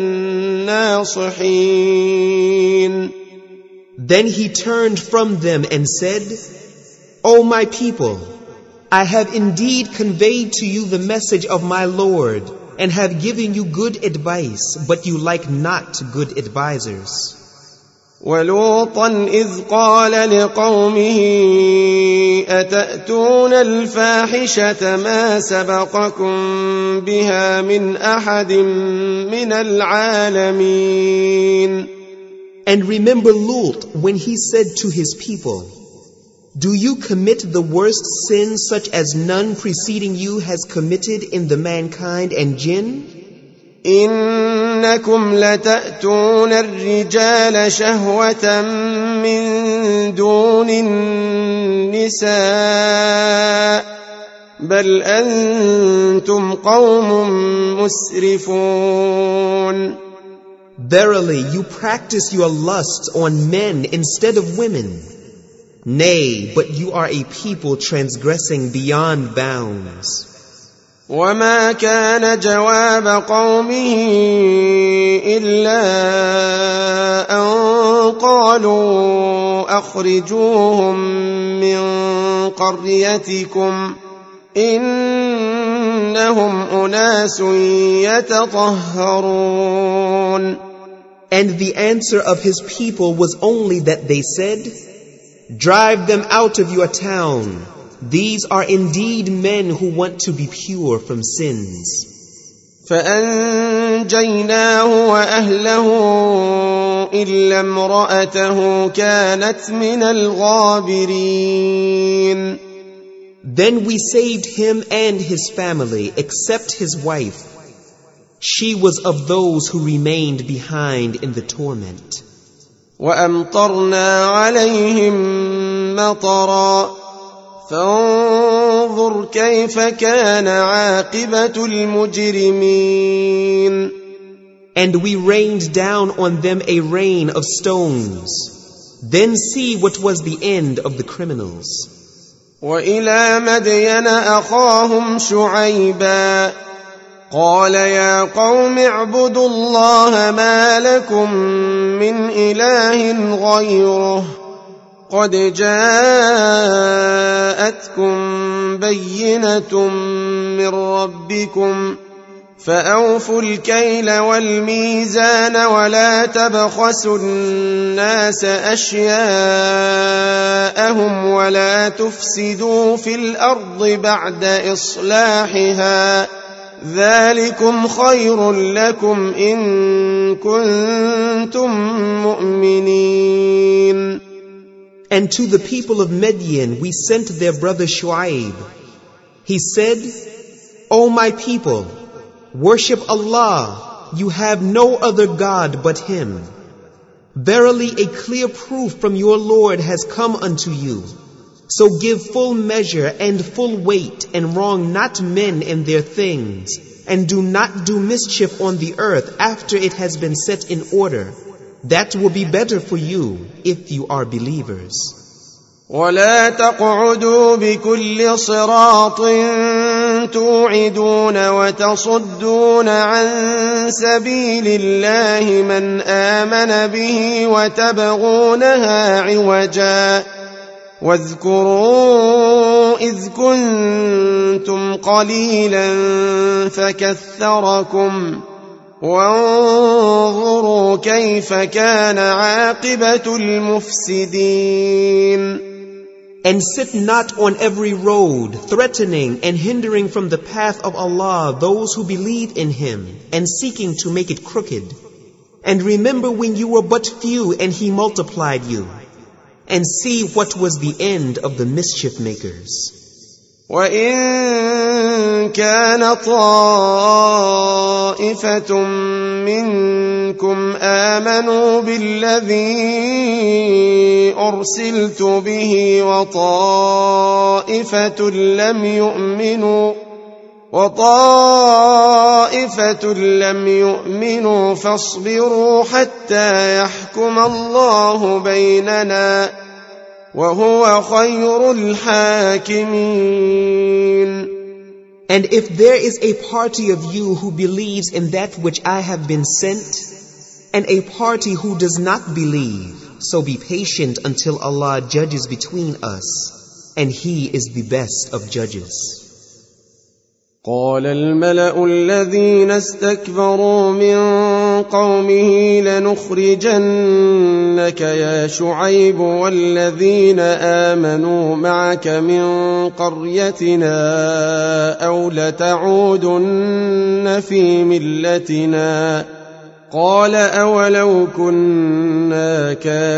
الناصحين. Then he turned from them and said, O my people, I have indeed conveyed to you the message of my Lord and have given you good advice, but you like not good advisers. ولوطا إذ قال لقومه أتأتون الفاحشة ما سبقكم بها من أحد من العالمين. And remember Lut when he said to his people, Do you commit the worst sin such as none preceding you has committed in the mankind and jinn? إنكم لتأتون الرجال شهوة من دون النساء بل أنتم قوم مسرفون. Verily, you practice your lusts on men instead of women. Nay, but you are a people transgressing beyond bounds. وما كان جواب قومه إلا أن قالوا أخرجوهم من قريتكم إنهم أناس يتطهرون. And the answer of his people was only that they said, Drive them out of your town. These are indeed men who want to be pure from sins. فأنجيناه وأهله إلا امرأته كانت من الغابرين. Then we saved him and his family, except his wife. She was of those who remained behind in the torment. وأمطرنا عليهم مطرا فانظر كيف كان عاقبة المجرمين. And we rained down on them a rain of stones. Then see what was the end of the criminals. وإلى مدين أخاهم شعيبا قال يا قوم اعبدوا الله ما لكم من إله غيره قد جاءتكم بينة من ربكم فأوفوا الكيل والميزان ولا تبخسوا الناس أشياءهم ولا تفسدوا في الأرض بعد إصلاحها ذلكم خير لكم إن كنتم مؤمنين. And to the people of Midian we sent their brother Shu'aib. He said, O my people, worship Allah, you have no other God but Him. Verily a clear proof from your Lord has come unto you. So give full measure and full weight, and wrong not men in their things, and do not do mischief on the earth after it has been set in order. That will be better for you if you are believers. ولا تقعدوا بكل صراط توعدون وتصدون عن سبيل الله من آمن به وتبغونها عوجا واذكروا إذ كنتم قليلا فكثركم وانظروا كيف كان عاقبة المفسدين. And sit not on every road, threatening and hindering from the path of Allah those who believe in Him, and seeking to make it crooked. And remember when you were but few and He multiplied you. And see what was the end of the mischief makers. وَإِن كَانَ طَائِفَةٌ مِّنكُمْ آمَنُوا بِالَّذِي أُرْسِلْتُ بِهِ وَطَائِفَةٌ لَّمْ يُؤْمِنُوا وطائفة لم يؤمنوا فاصبروا حتى يحكم الله بيننا وهو خير الحاكمين. And if there is a party of you who believes in that which I have been sent, and a party who does not believe, so be patient until Allah judges between us, and He is the best of judges. قال الملأ الذين استكبروا من قومه لنخرجنك يا شعيب والذين آمنوا معك من قريتنا أو لتعودن في ملتنا قال أولو كنا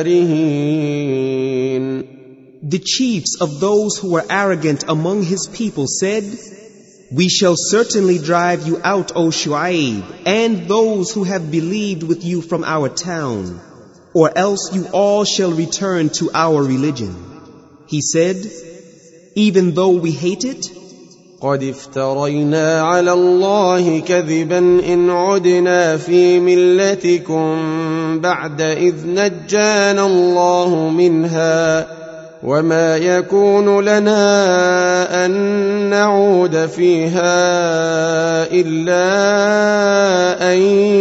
كارهين. The chiefs of those who were arrogant among his people said, "We shall certainly drive you out, O Shu'aib, and those who have believed with you from our town, or else you all shall return to our religion." He said, "Even though we hate it, قد افترينا على الله كذبا إن عدنا في ملتكم بعد إذ نجانا الله منها وما يكون لنا أن نعود فيها إلا أن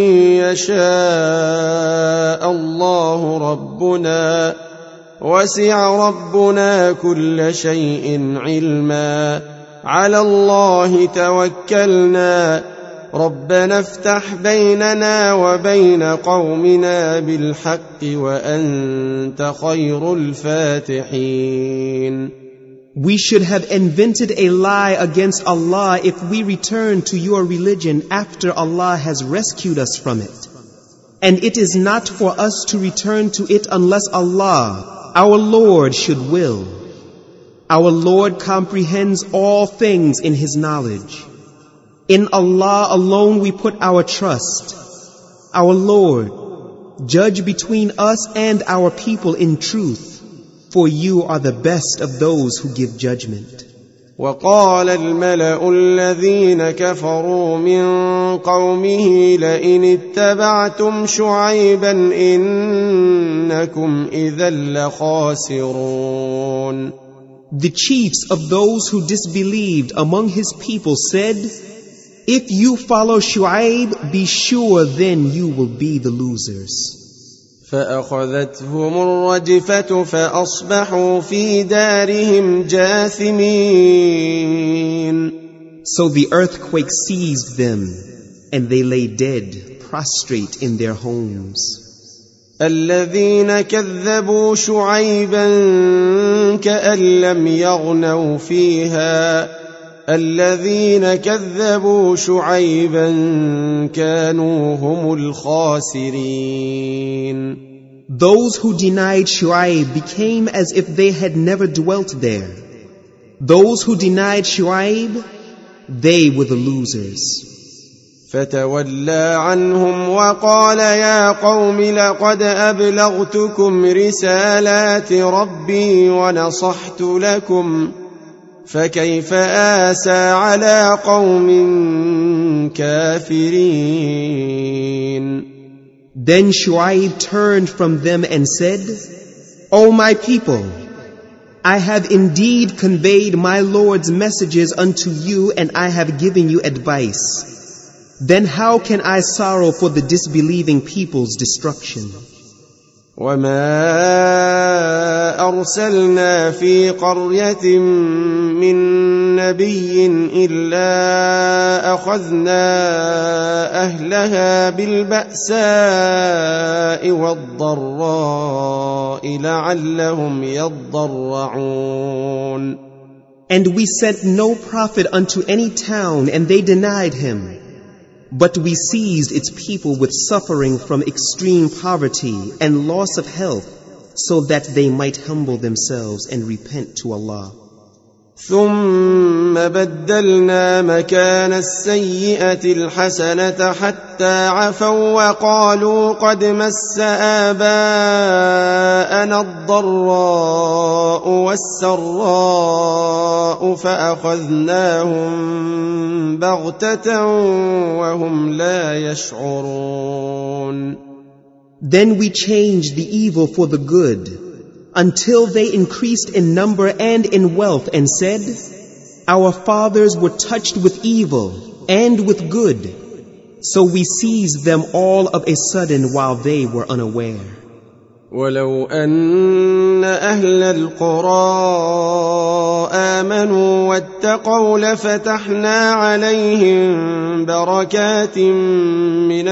يشاء الله ربنا وسع ربنا كل شيء علما على الله توكلنا ربنا افتح بيننا وبين قومنا بالحق وأنت خير الفاتحين. We should have invented a lie against Allah if we return to your religion after Allah has rescued us from it. And it is not for us to return to it unless Allah, our Lord, should will. Our Lord comprehends all things in His knowledge. In Allah alone we put our trust. Our Lord, judge between us and our people in truth, for you are the best of those who give judgment. وقال الملأ الذين كفروا من قومه لئن اتبعتم شعيبا إنكم إذا لخاسرون. The chiefs of those who disbelieved among his people said, "If you follow Shu'aib, be sure then you will be the losers." فأخذتهم الرجفة فأصبحوا في دارهم جاثمين. So the earthquake seized them, and they lay dead, prostrate in their homes. الذين كذبوا شعيبا كأن لم يغنوا فيها الذين كذبوا شعيبا كانوا هم الخاسرين. Those who denied Shu'aib became as if they had never dwelt there. Those who denied Shu'aib, they were the losers. فتولى عنهم وقال يا قوم لقد أبلغتكم رسالات ربي ونصحت لكم فكيف آسى على قوم كافرين. Then Shu'aib turned from them and said, "O my people, I have indeed conveyed my Lord's messages unto you and I have given you advice. Then how can I sorrow for the disbelieving people's destruction?" وما أرسلنا في قرية من نبي إلا أخذنا أهلها بالبأساء والضراء لعلهم يضرعون. And we sent no prophet unto any town, and they denied him. But we seized its people with suffering from extreme poverty and loss of health, so that they might humble themselves and repent to Allah. ثم بدلنا مكان السيئة الحسنة حتى عفوا وقالوا قد مس آباءنا الضراء والسراء فأخذناهم بغتة وهم لا يشعرون. Then we changed the evil for the good, until they increased in number and in wealth and said, our fathers were touched with evil and with good, so we seized them all of a sudden while they were unaware. ولو أن أهل القرى آمنوا واتقوا لفتحنا عليهم بركات من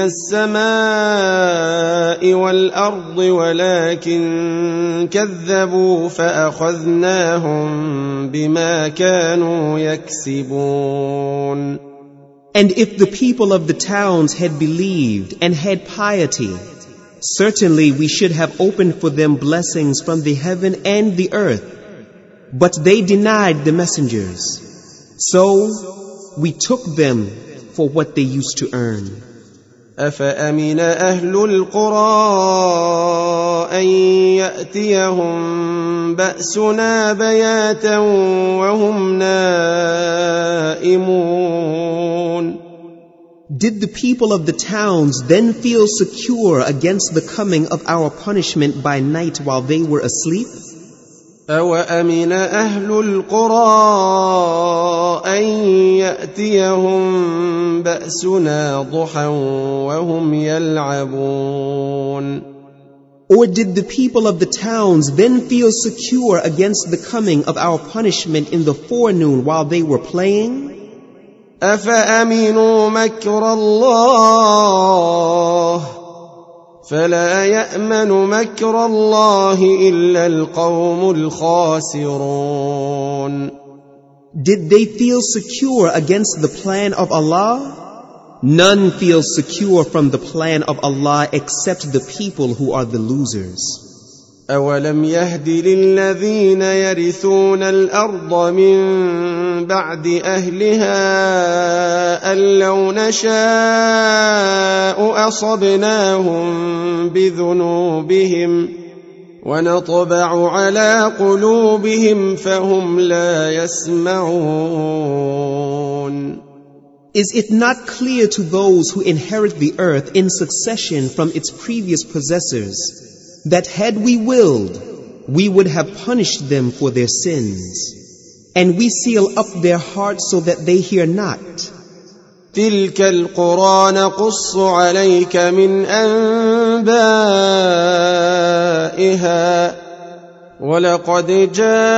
السماء والأرض ولكن كذبوا فأخذناهم بما كانوا يكسبون. And if the people of the towns had believed and had piety, certainly we should have opened for them blessings from the heaven and the earth, but they denied the messengers. So we took them for what they used to earn. أفأمن أهل القرى أن يأتيهم بأسنا بياتا وهم نائمون. Did the people of the towns then feel secure against the coming of our punishment by night while they were asleep? أَوَأَمِنَ أَهْلُ الْقُرَىٰ أَن يَأْتِيَهُم بَأْسُنَا ضُحًى وَهُمْ يَلْعَبُونَ. Or did the people of the towns then feel secure against the coming of our punishment in the forenoon while they were playing? أَفَأَمِنُوا مَكْرَ اللَّهِ فَلَا يَأْمَنُ مَكْرَ اللَّهِ إِلَّا الْقَوْمُ الْخَاسِرُونَ. Did they feel secure against the plan of Allah? None feel secure from the plan of Allah except the people who are the losers. أَوَلَمْ يَهْدِ لِلَّذِينَ يَرِثُونَ الْأَرْضَ مِن بَعْدِ أَهْلِهَا أَن لَّوْ نَشَاءُ أَصَبْنَاهُم بِذُنُوبِهِمْ وَنَطْبَعُ عَلَىٰ قُلُوبِهِمْ فَهُمْ لَا يَسْمَعُونَ. Is it not clear to those who inherit the earth in succession from its previous possessors that had we willed, we would have punished them for their sins, and we seal up their hearts so that they hear not? تِلْكَ الْقُرَىٰ نَقُصُّ عَلَيْكَ مِنْ أَنبَائِهَا وَلَقَدْ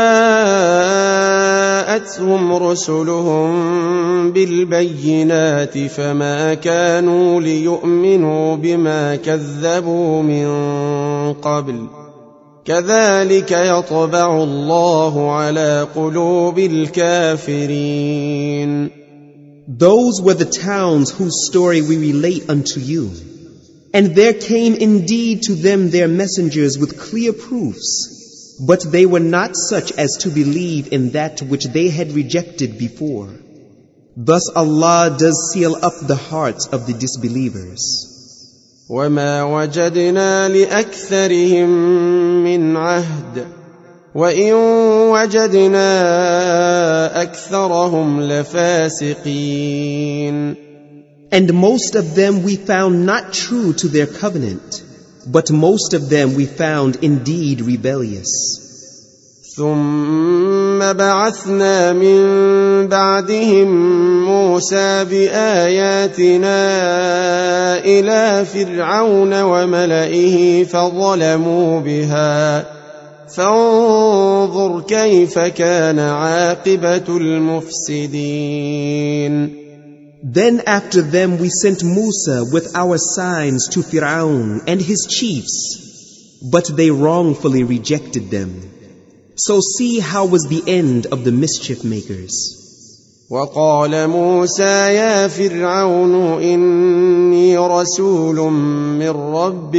جَاءَتْهُمْ رُسُلُهُم بِالْبَيِّنَاتِ فَمَا كَانُوا لِيُؤْمِنُوا بِمَا كَذَّبُوا مِن قَبْلُ كَذَلِكَ يَطْبَعُ اللَّهُ عَلَىٰ قُلُوبِ الْكَافِرِينَ. Those were the towns whose story we relate unto you. And there came indeed to them their messengers with clear proofs, but they were not such as to believe in that which they had rejected before. Thus Allah does seal up the hearts of the disbelievers. وَمَا وَجَدْنَا لِأَكْثَرِهِم مِّنْ عَهْدٍ وَإِن وَجَدْنَا أَكْثَرَهُمْ لَفَاسِقِينَ. And most of them we found not true to their covenant, but most of them we found indeed rebellious. ثُمَّ بَعَثْنَا مِن بَعْدِهِم مُّوسَىٰ بِآيَاتِنَا إِلَىٰ فِرْعَوْنَ وَمَلَئِهِ فَظَلَمُوا بِهَا فَانظُرْ كَيْفَ كَانَ عَاقِبَةُ الْمُفْسِدِينَ. Then after them we sent Musa with our signs to Fir'aun and his chiefs, but they wrongfully rejected them. So see how was the end of the mischief makers. وَقَالَ مُوسَىٰ يَا فِرْعَوْنُ إِنِّي رَسُولٌ مِّن رَّبِّ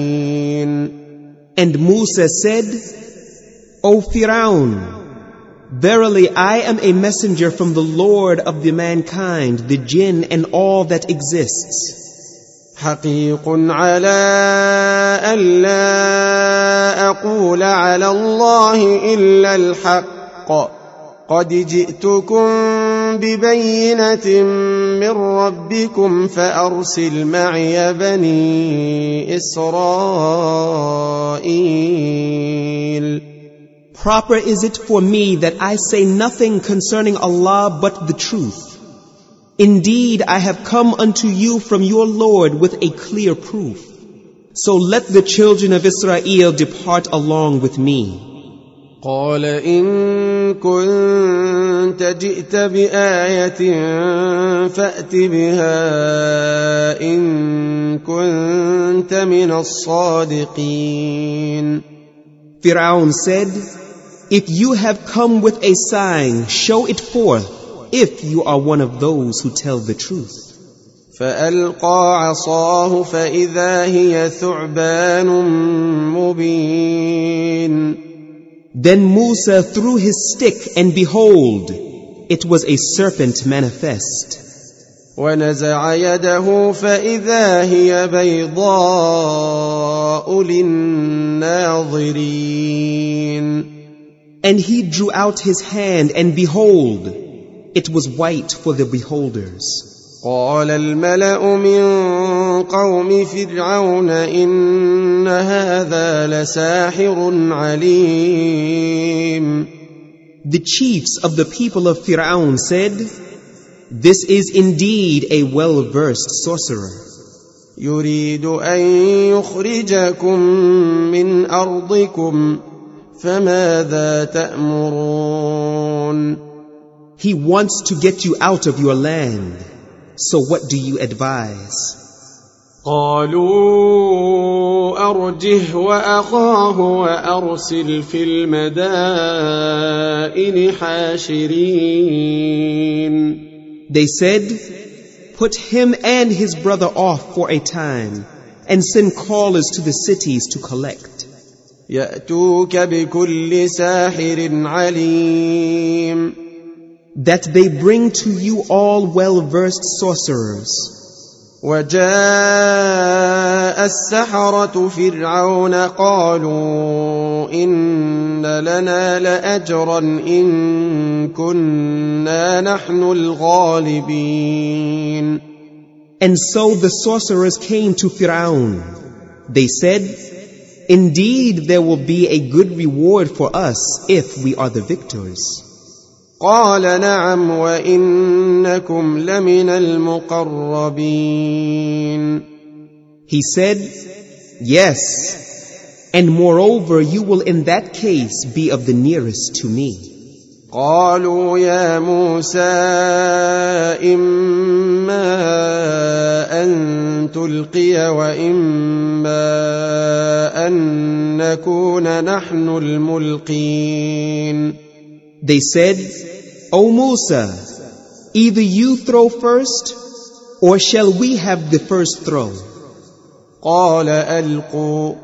الْعَالَمِينَ. And Musa said, O Fir'aun, Verily, I am a messenger from the Lord of the mankind, the jinn, and all that exists. حقيق على ألا أقول على الله إلا الحق قد جئتكم ببينة من ربكم فأرسل معي بني إسرائيل. Proper is it for me that I say nothing concerning Allah but the truth. Indeed, I have come unto you from your Lord with a clear proof. So let the children of Israel depart along with me. قال إن كنت جئت بآية فأت بها إن كنت من الصادقين. Fir'aun said, if you have come with a sign, show it forth, if you are one of those who tell the truth. فألقى عصاه فإذا هي ثعبان مبين. Then Musa threw his stick, and behold, it was a serpent manifest. ونزع يده فإذا هي بيضاء للناظرين. And he drew out his hand, and behold, it was white for the beholders. قال الملأ من قوم فرعون إن هذا لساحر عليم. The chiefs of the people of Fir'aun said, this is indeed a well-versed sorcerer. يريد أن يخرجكم من أرضكم فماذا تأمرون. He wants to get you out of your land. So what do you advise? قالوا أرجه وأخاه وأرسل في المدائن حاشرين. They said, put him and his brother off for a time, and send callers to the cities to collect. يأتوك بكل ساحر عليم. That they bring to you all well-versed sorcerers. وجاء السحرة فرعون قالوا إن لنا لأجرا إن كنا نحن الغالبين. And so the sorcerers came to Fir'aun. They said, indeed there will be a good reward for us if we are the victors. قال نعم وإنكم لمن المقربين. He said, yes, and moreover you will in that case be of the nearest to me. قالوا يا موسى إما أن تلقي وإما أن نكون نحن الملقين. They said, O Musa, either you throw first, or shall we have the first throw? قال ألقوا.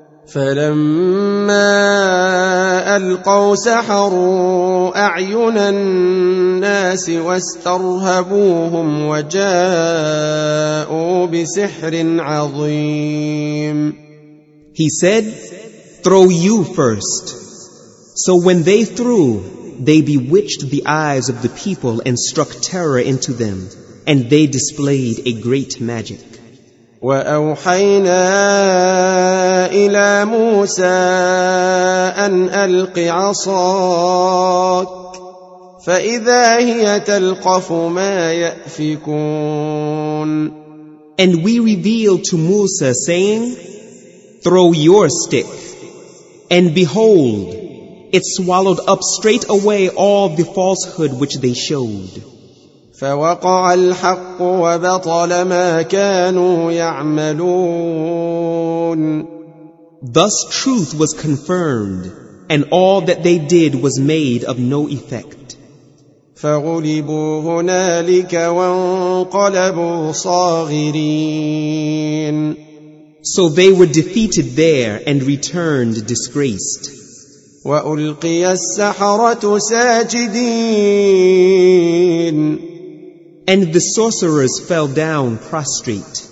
فلما ألقوا سحروا أعين الناس واسترهبوهم وجاءوا بسحر عظيم. He said, throw you first. So when they threw, they bewitched the eyes of the people and struck terror into them, and they displayed a great magic. وأوحينا إلى موسى أن ألق عصاك فإذا هي تلقف ما يأفكون. And we revealed to Musa, saying, throw your stick, and behold, it swallowed up straight away all the falsehood which they showed. فوقع الحق وبطل ما كانوا يعملون. Thus truth was confirmed, and all that they did was made of no effect. فغلبوا هنالك وانقلبوا صاغرين. So they were defeated there and returned disgraced. وألقي السحرة ساجدين And the sorcerers fell down prostrate.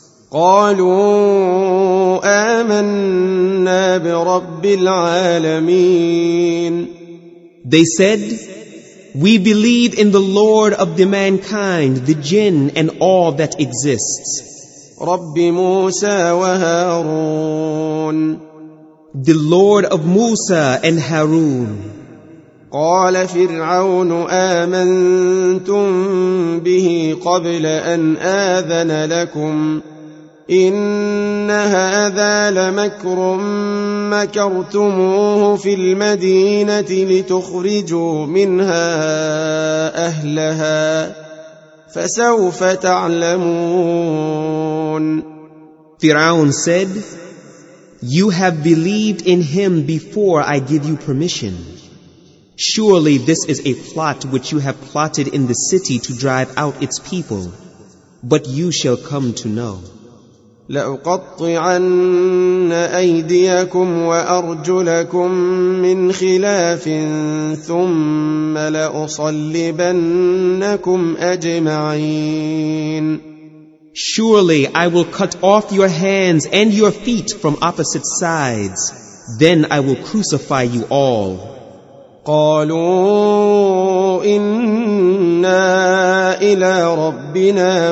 قالوا آمنا برب العالمين They said, We believe in the Lord of the mankind, the jinn, and all that exists. رب موسى وهارون The Lord of Musa and Harun. قال فرعون آمنتم به قبل أن آذن لكم إن هذا لمكر مكرتموه في المدينة لتخرجوا منها أهلها فسوف تعلمون. Pharaoh said, You have believed in him before I give you permission. Surely this is a plot which you have plotted in the city to drive out its people, but you shall come to know. لأقطعن أيديكم وأرجلكم من خلاف ثم لأصلبنكم أجمعين. Surely I will cut off your hands and your feet from opposite sides. Then I will crucify you all. قالوا إنا إلى ربنا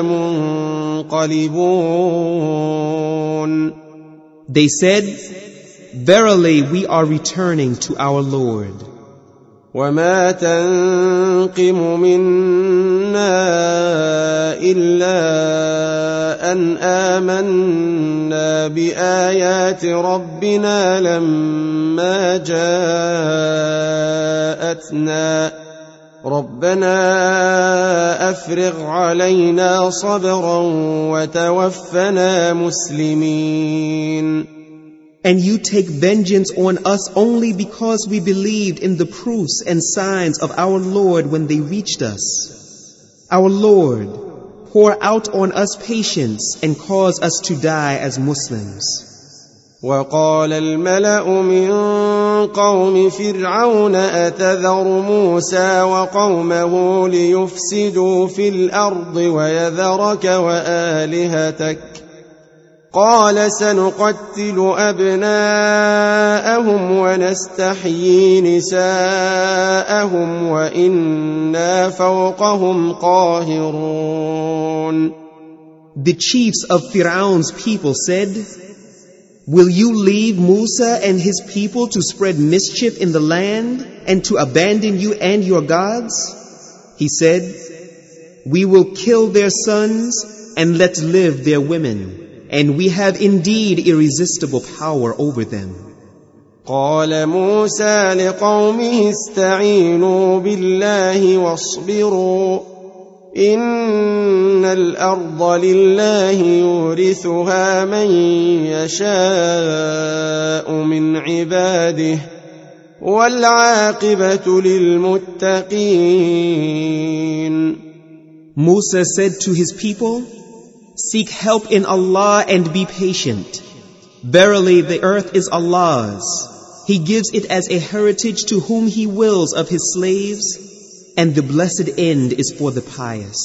منقلبون. They said, Verily we are returning to our Lord. وما تنقم منا إلا أن آمنا بآيات ربنا لما جاءتنا ربنا أفرغ علينا صبرا وتوفنا مسلمين. And you take vengeance on us only because we believed in the proofs and signs of our Lord when they reached us. Our Lord, pour out on us patience and cause us to die as Muslims. وقال الملأ من قوم فرعون أتذر موسى وقومه ليفسدوا في الأرض ويذرك وآلهتك قال سنقتل أبناءهم ونستحيي نساءهم وإنا فوقهم قاهرون. The chiefs of Pharaoh's people said, Will you leave Musa and his people to spread mischief in the land and to abandon you and your gods? He said, We will kill their sons and let live their women. And we have indeed irresistible power over them. قال موسى لقومه استعينوا بالله واصبروا إن الأرض لله يورثها من يشاء من عباده والعاقبة للمتقين. Musa said to his people, Seek help in Allah and be patient. Verily the earth is Allah's. He gives it as a heritage to whom He wills of His slaves, and the blessed end is for the pious.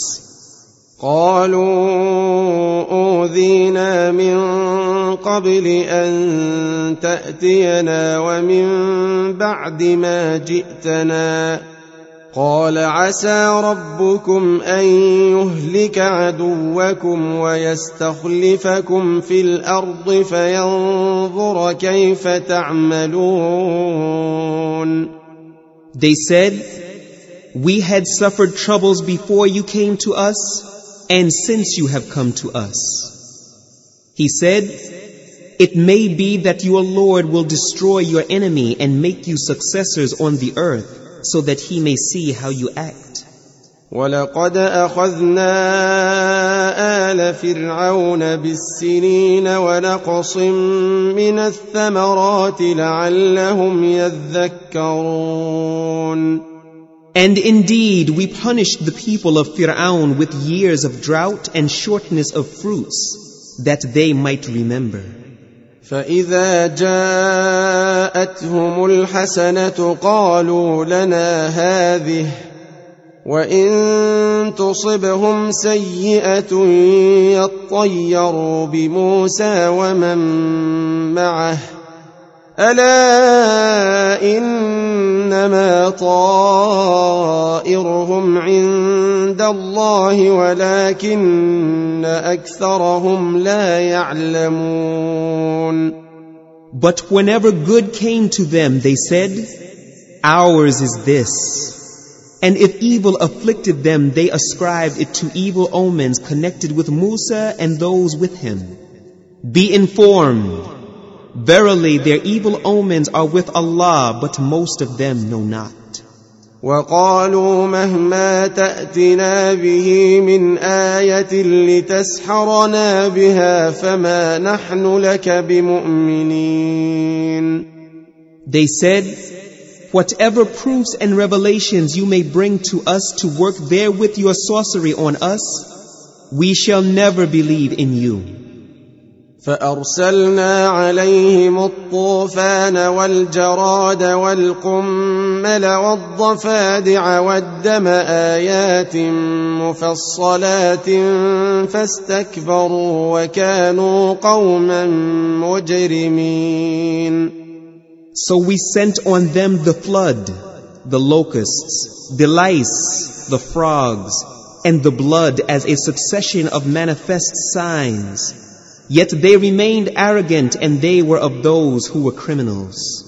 قالوا أوذينا من قبل أن تأتينا ومن بعد ما جئتنا قال عسى ربكم أن يهلك عدوكم ويستخلفكم في الأرض فينظر كيف تعملون. They said, We had suffered troubles before you came to us, and since you have come to us. He said, It may be that your Lord will destroy your enemy and make you successors on the earth, so that He may see how you act. وَلَقَدْ أَخَذْنَا آلَ فِرْعَوْنَ بِالسِّنِينَ وَنَقْصٍ مِّنَ الثَّمَرَاتِ لَعَلَّهُمْ يَذَّكَّرُونَ. And indeed, we punished the people of Fir'aun with years of drought and shortness of fruits, that they might remember. فإذا جاءتهم الحسنة قالوا لنا هذه وإن تصبهم سيئة يطيروا بموسى ومن معه ألا إنما طائرهم عند الله ولكن أكثرهم لا يعلمون. But whenever good came to them, they said, ours is this. And if evil afflicted them, they ascribed it to evil omens connected with Musa and those with him. Be informed, verily their evil omens are with Allah, but most of them know not. وقالوا مهما تأتنا به من آية لتسحرنا بها فما نحن لك بمؤمنين. They said, whatever proofs and revelations you may bring to us to work therewith your sorcery on us, we shall never believe in you. فأرسلنا عليهم الطوفان والجراد والقمل والضفادع والدم آيات مفصلات فاستكبروا وكانوا قوما مجرمين. So we sent on them the flood, the locusts, the lice, the frogs, and the blood as a succession of manifest signs. Yet they remained arrogant and they were of those who were criminals.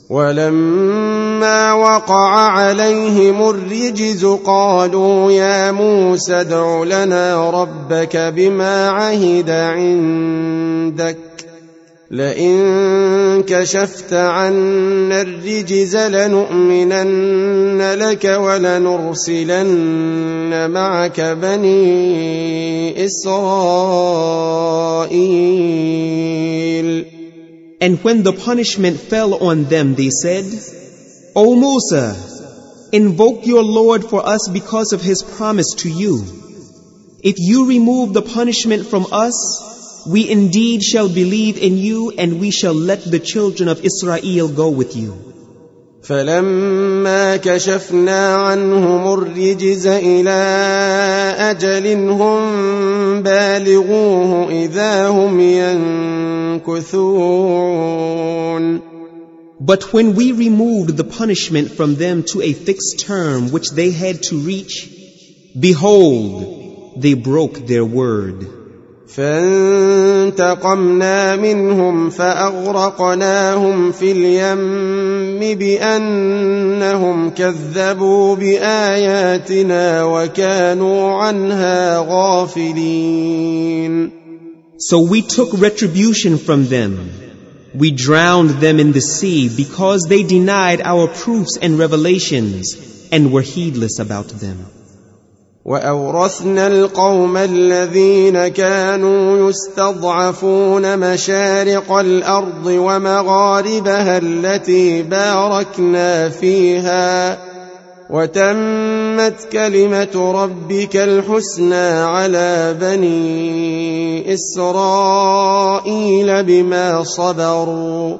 ولما وقع عليهم الرجز قالوا يا موسى ادع لنا ربك بما عهد عندك لئن كشفت عنا الرجز لنؤمنن لك ولنرسلن معك بني إسرائيل. And when the punishment fell on them, they said, O Musa, invoke your Lord for us because of his promise to you. If you remove the punishment from us, we indeed shall believe in you, and we shall let the children of Israel go with you. فلما كشفنا عنهم الرجز إلى أجل هم بالغوه إذا هم ينكثون. But when we removed the punishment from them to a fixed term which they had to reach, behold, they broke their word. فانتقمنا منهم فأغرقناهم في اليم بأنهم كذبوا بآياتنا وكانوا عنها غافلين. So we took retribution from them. We drowned them in the sea because they denied our proofs and revelations and were heedless about them. وأورثنا القوم الذين كانوا يستضعفون مشارق الأرض ومغاربها التي باركنا فيها وتمت كلمة ربك الحسنى على بني إسرائيل بما صبروا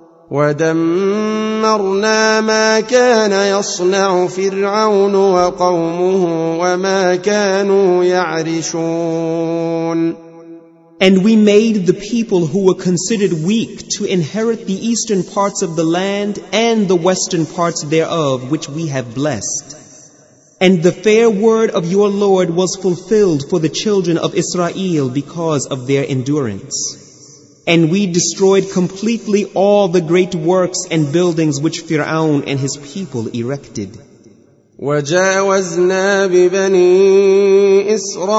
ودمرنا ما كان يصنع فرعون وقومه وما كانوا يعرشون. And we made the people who were considered weak to inherit the eastern parts of the land and the western parts thereof, which we have blessed. And the fair word of your Lord was fulfilled for the children of Israel because of their endurance. And we destroyed completely all the great works and buildings which Fir'aun and his people erected. وجاوزنا ببني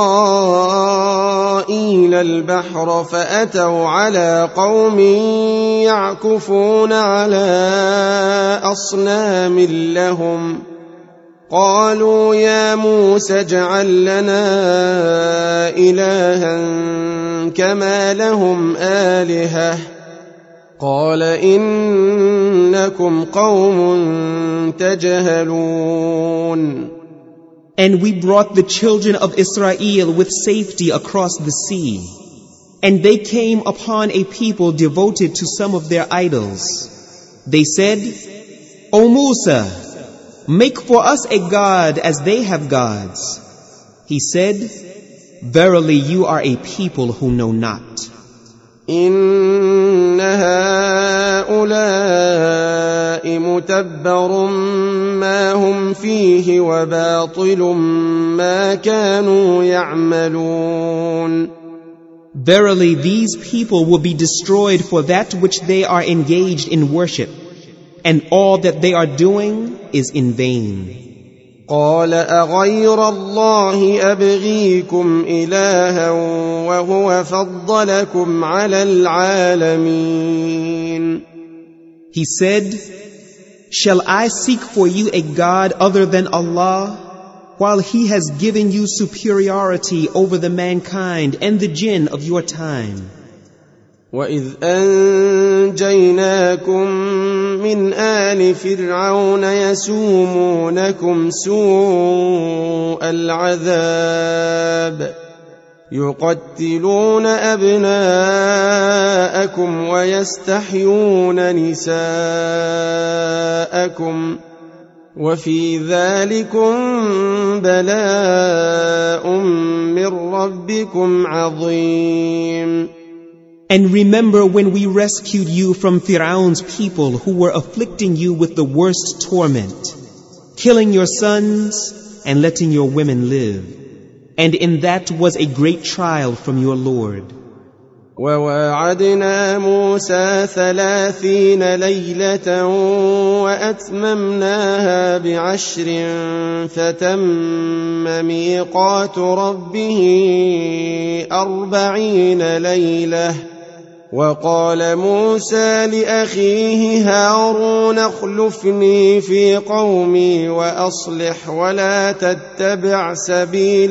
إسرائيل البحر فأتوا على قوم يعكفون على أصنام لهم قالوا يا موسى اجعل لنا إلها كما لهم آلهة قال إنكم قوم تجهلون. And we brought the children of Israel with safety across the sea. And they came upon a people devoted to some of their idols. They said, O Musa, make for us a god as they have gods. He said, Verily you are a people who know not. إن هؤلاء متبر ما هم فيه وباطل ما كانوا يعملون. Verily these people will be destroyed for that which they are engaged in worship, and all that they are doing is in vain. قال أغير الله أبغيكم إلها وهو فضلكم على العالمين. He said, Shall I seek for you a God other than Allah, while He has given you superiority over the mankind and the jinn of your time? وَإِذْ أَنْجَيْنَاكُمْ مِنْ آلِ فِرْعَوْنَ يَسُومُونَكُمْ سُوءَ الْعَذَابِ يُقَتِّلُونَ أَبْنَاءَكُمْ وَيَسْتَحْيُونَ نِسَاءَكُمْ وَفِي ذَلِكُمْ بَلَاءٌ مِّن رَّبِّكُمْ عَظِيمٌ. And remember when we rescued you from Fir'aun's people who were afflicting you with the worst torment, killing your sons and letting your women live. And in that was a great trial from your Lord. وَوَاعَدْنَا مُوسَى ثَلَاثِينَ لَيْلَةً وَأَتْمَمْنَاهَا بِعَشْرٍ فَتَمَّ مِيقَاتُ رَبِّهِ أَرْبَعِينَ لَيْلَةً وقال موسى لأخيه هارون اخلفني في قومي وأصلح ولا تتبع سبيل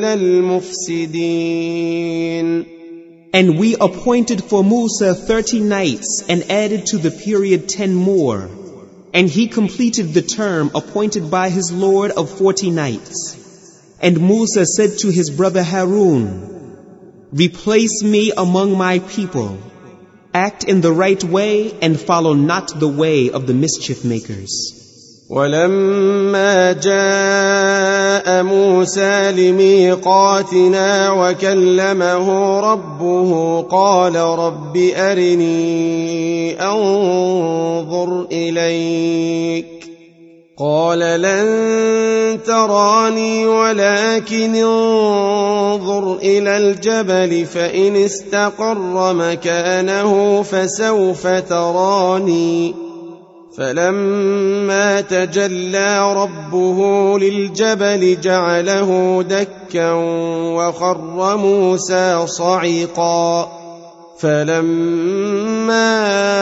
المفسدين. And we appointed for Musa thirty nights and added to the period ten more. And he completed the term appointed by his Lord of forty nights. And Musa said to his brother Harun, Replace me among my people. Act in the right way and follow not the way of the mischief makers. ولما جاء موسى لميقاتنا وكلمه ربه قال رب أرني أنظر إليك قال لن تراني ولكن انظر إلى الجبل فإن استقر مكانه فسوف تراني فلما تجلى ربه للجبل جعله دكا وخر موسى صعقا فلما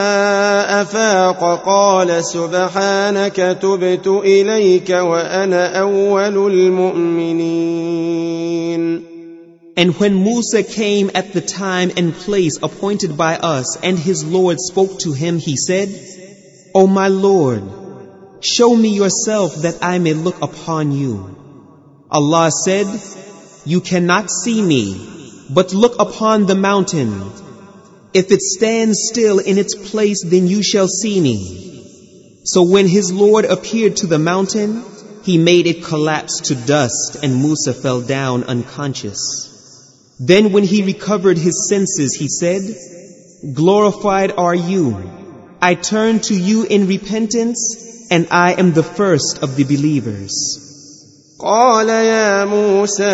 أفاق قال سبحانك تبت إليك وأنا أول المؤمنين. And when Musa came at the time and place appointed by us and his Lord spoke to him, he said, O my Lord, show me yourself that I may look upon you. Allah said, You cannot see me, but look upon the mountain. If it stands still in its place, then you shall see me. So when his Lord appeared to the mountain, he made it collapse to dust, and Musa fell down unconscious. Then when he recovered his senses, he said, Glorified are you. I turn to you in repentance, and I am the first of the believers. قال يا موسى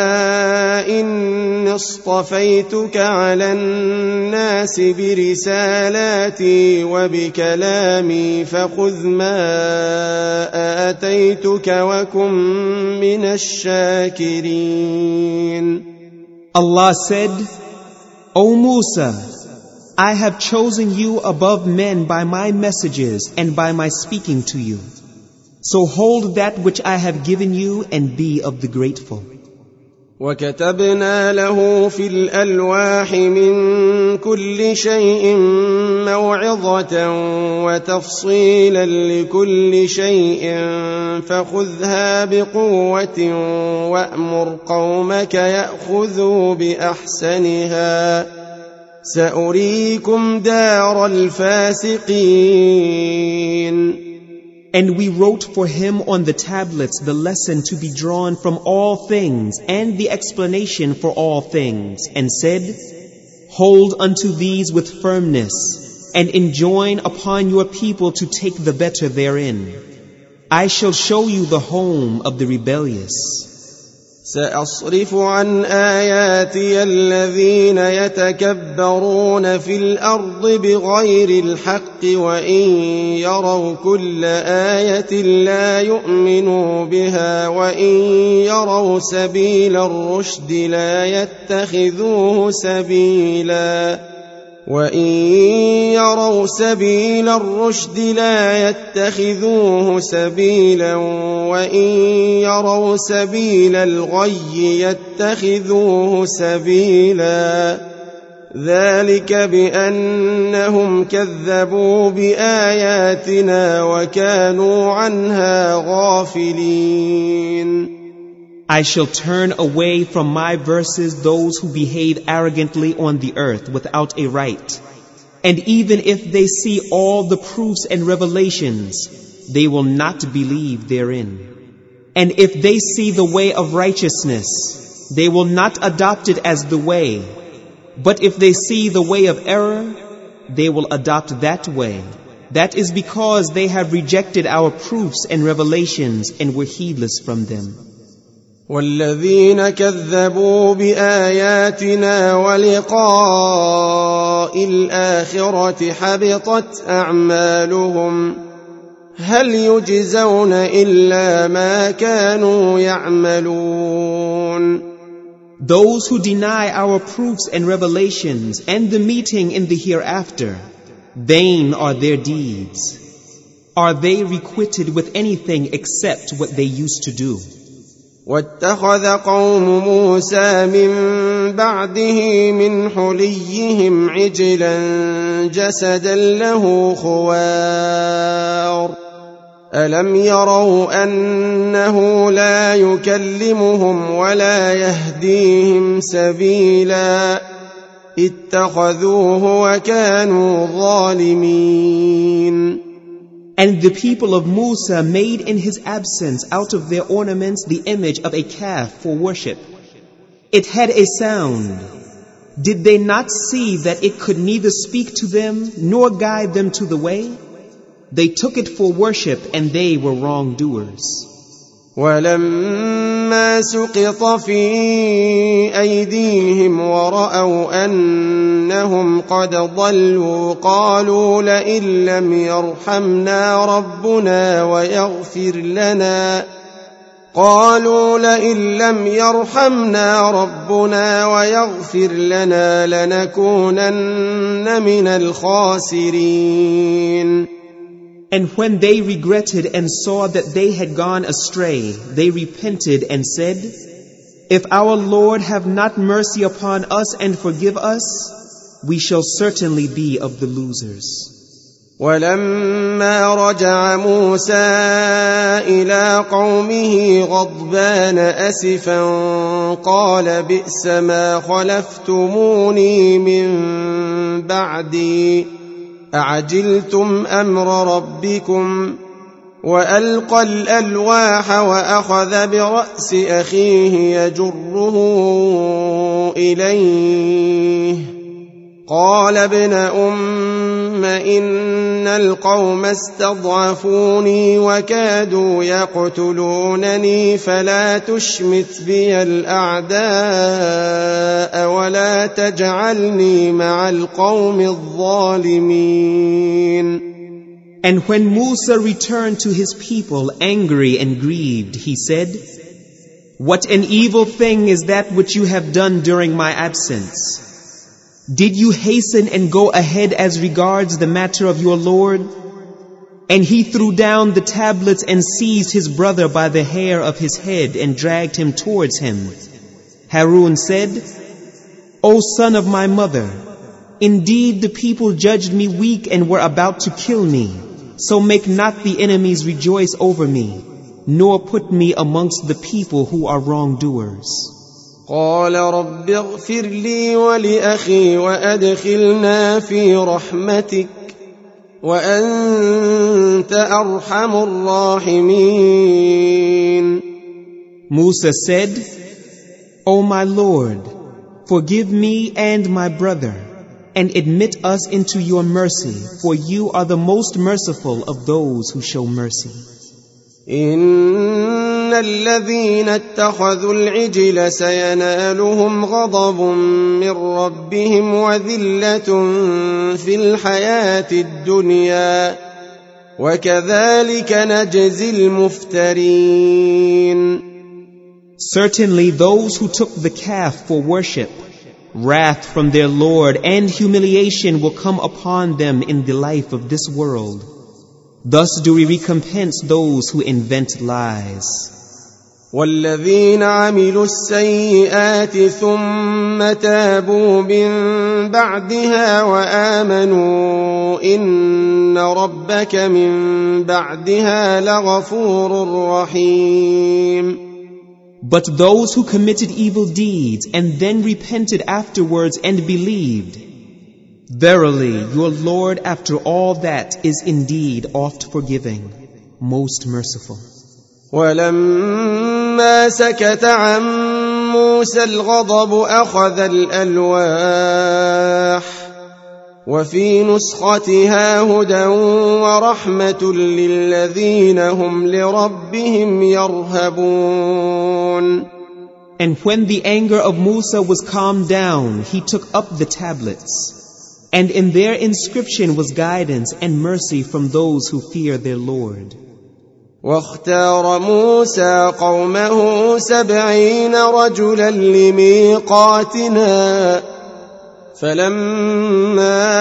إني اصطفيتك على الناس برسالاتي وبكلامي فخذ ما آتيتك وكن من الشاكرين. Allah said, O Musa, I have chosen you above men by my messages and by my speaking to you. So hold that which I have given you and be of the grateful. وكتبنا له في الألواح من كل شيء موعظة وتفصيلا لكل شيء فخذها بقوة وأمر قومك يأخذوا بأحسنها سأريكم دار الفاسقين. And we wrote for him on the tablets the lesson to be drawn from all things and the explanation for all things, and said, hold unto these with firmness, and enjoin upon your people to take the better therein. I shall show you the home of the rebellious. سأصرف عن آياتي الذين يتكبرون في الأرض بغير الحق وإن يروا كل آية لا يؤمنوا بها وإن يروا سبيل الرشد لا يتخذوه سبيلا وإن يروا سبيل الرشد لا يتخذوه سبيلا وإن يروا سبيل الغي يتخذوه سبيلا ذلك بأنهم كذبوا بآياتنا وكانوا عنها غافلين. I shall turn away from my verses those who behave arrogantly on the earth without a right. And even if they see all the proofs and revelations, they will not believe therein. And if they see the way of righteousness, they will not adopt it as the way. But if they see the way of error, they will adopt that way. That is because they have rejected our proofs and revelations and were heedless from them. والذين كذبوا بآياتنا ولقاء الآخرة حبطت أعمالهم هل يجزون إلا ما كانوا يعملون. Those who deny our proofs and revelations and the meeting in the hereafter, vain are their deeds. Are they requited with anything except what they used to do? واتخذ قوم موسى من بعده من حليهم عجلا جسدا له خوار ألم يروا أنه لا يكلمهم ولا يهديهم سبيلا اتخذوه وكانوا ظالمين. And the people of Musa made in his absence out of their ornaments the image of a calf for worship. It had a sound. Did they not see that it could neither speak to them nor guide them to the way? They took it for worship and they were wrongdoers. ولما سقط في أيديهم ورأوا أنهم قد ضلوا قالوا لئن لم يرحمنا ربنا ويغفر لنا قالوا لئن لم يرحمنا ربنا ويغفر لنا لنكونن من الخاسرين. And when they regretted and saw that they had gone astray, they repented and said, if our Lord have not mercy upon us and forgive us, we shall certainly be of the losers. ولما رجع موسى إلى قومه غضبان أسفا قال بئس ما خلفتموني من بعدي أعجلتم أمر ربكم وألقى الألواح وأخذ برأس أخيه يجره إليه قال ابن أم إن القوم استضعفوني وكادوا يقتلونني فلا تشمت بي الأعداء ولا تجعلني مع القوم الظالمين. And when Musa returned to his people angry and grieved, he said, what an evil thing is that which you have done during my absence. Did you hasten and go ahead as regards the matter of your Lord? And he threw down the tablets and seized his brother by the hair of his head and dragged him towards him. Harun said, O son of my mother, indeed the people judged me weak and were about to kill me. So make not the enemies rejoice over me, nor put me amongst the people who are wrongdoers. قال رب اغفر لي ولأخي وأدخلنا في رحمتك وأنت أرحم الراحمين. Musa said, O my Lord, forgive me and my brother, and admit us into your mercy, for you are the most merciful of those who show mercy. إن الذين اتخذوا العجل سينالهم غضب من ربهم وذلة في الحياة الدنيا وكذلك نجزي المفترين. Certainly those who took the calf for worship, wrath from their Lord and humiliation will come upon them in the life of this world. Thus do we recompense those who invent lies. والذين عملوا السيئات ثم تابوا من بعدها وآمنوا إن ربك من بعدها لغفور رحيم. But those who committed evil deeds and then repented afterwards and believed, verily your Lord after all that is indeed oft forgiving, most merciful. ولما سكت عن موسى الغضب أخذ الألواح وفي نسختها هدى ورحمة للذين هم لربهم يرهبون. And when the anger of Musa was calmed down, he took up the tablets, and in their inscription was guidance and mercy from those who fear their Lord. واختار موسى قومه سبعين رجلا لميقاتنا فلما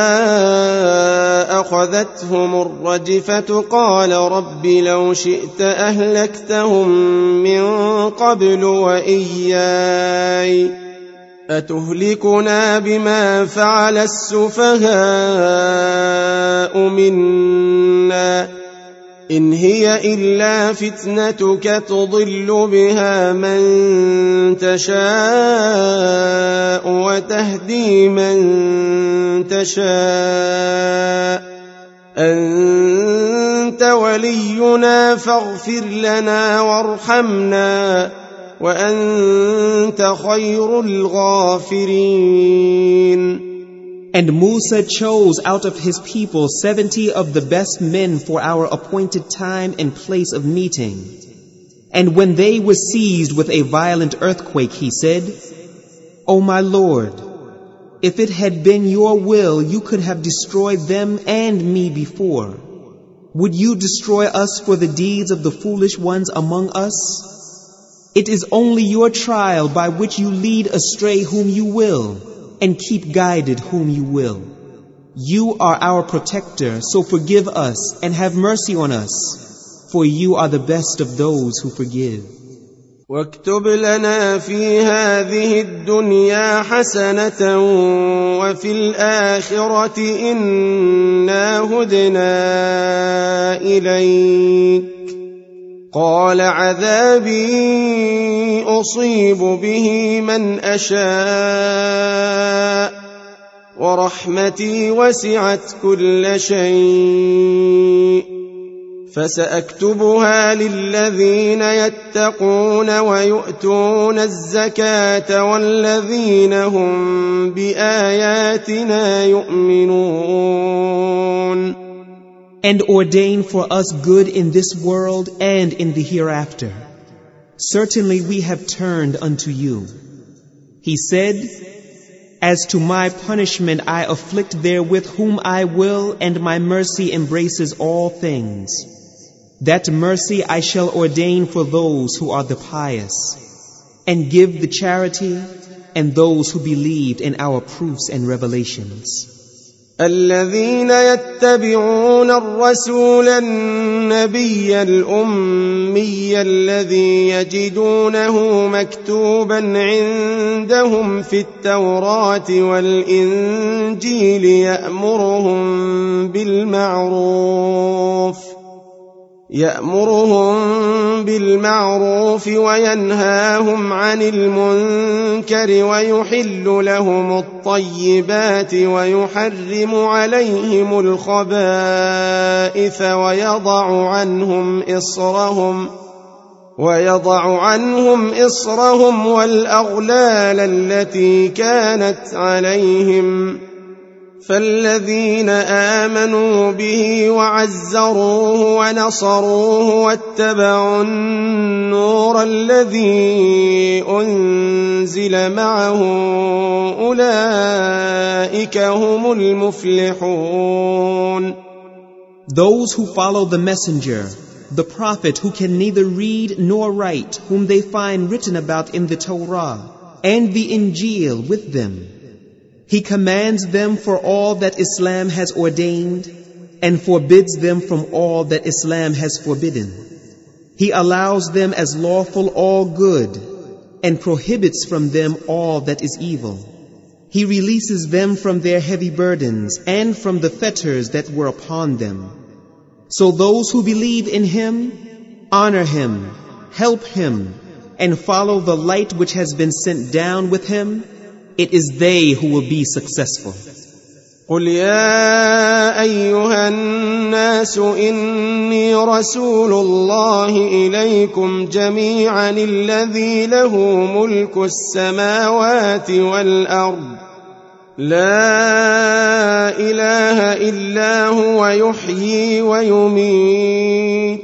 أخذتهم الرجفة قال رب لو شئت أهلكتهم من قبل وإياي أتهلكنا بما فعل السفهاء منا إن هي إلا فتنتك تضل بها من تشاء وتهدي من تشاء أنت ولينا فاغفر لنا وارحمنا وأنت خير الغافرين. And Musa chose out of his people seventy of the best men for our appointed time and place of meeting. And when they were seized with a violent earthquake, he said, O my Lord, if it had been your will, you could have destroyed them and me before. Would you destroy us for the deeds of the foolish ones among us? It is only your trial by which you lead astray whom you will, and keep guided whom you will. You are our protector, so forgive us and have mercy on us, for you are the best of those who forgive. واكتب لنا في هذه الدنيا حسنة وفي الآخرة إنا هدنا إليك قال عذابي أصيب به من أشاء ورحمتي وسعت كل شيء فسأكتبها للذين يتقون ويؤتون الزكاة والذين هم بآياتنا يؤمنون. And ordain for us good in this world and in the hereafter. Certainly we have turned unto you. He said, As to my punishment I afflict therewith whom I will, and my mercy embraces all things. That mercy I shall ordain for those who are the pious, and give the charity, and those who believed in our proofs and revelations. الذين يتبعون الرسول النبي الأمي الذي يجدونه مكتوبا عندهم في التوراة والإنجيل يأمرهم بالمعروف يأمرهم بالمعروف وينهاهم عن المنكر ويحل لهم الطيبات ويحرم عليهم الخبائث ويضع عنهم إصرهم ويضع عنهم إصرهم والأغلال التي كانت عليهم فالذين آمنوا به وعزروه ونصروه واتبعوا النور الذي أنزل معه أولئك هم المفلحون. Those who follow the messenger, the prophet who can neither read nor write, whom they find written about in the Torah and the Injil with them. He commands them for all that Islam has ordained and forbids them from all that Islam has forbidden. He allows them as lawful all good and prohibits from them all that is evil. He releases them from their heavy burdens and from the fetters that were upon them. So those who believe in Him, honor Him, help Him, and follow the light which has been sent down with Him, it is they who will be successful. قل يا أيها الناس إني رسول الله إليكم جميعا الذي له ملك السماوات والأرض لا إله إلا هو يحيي ويميت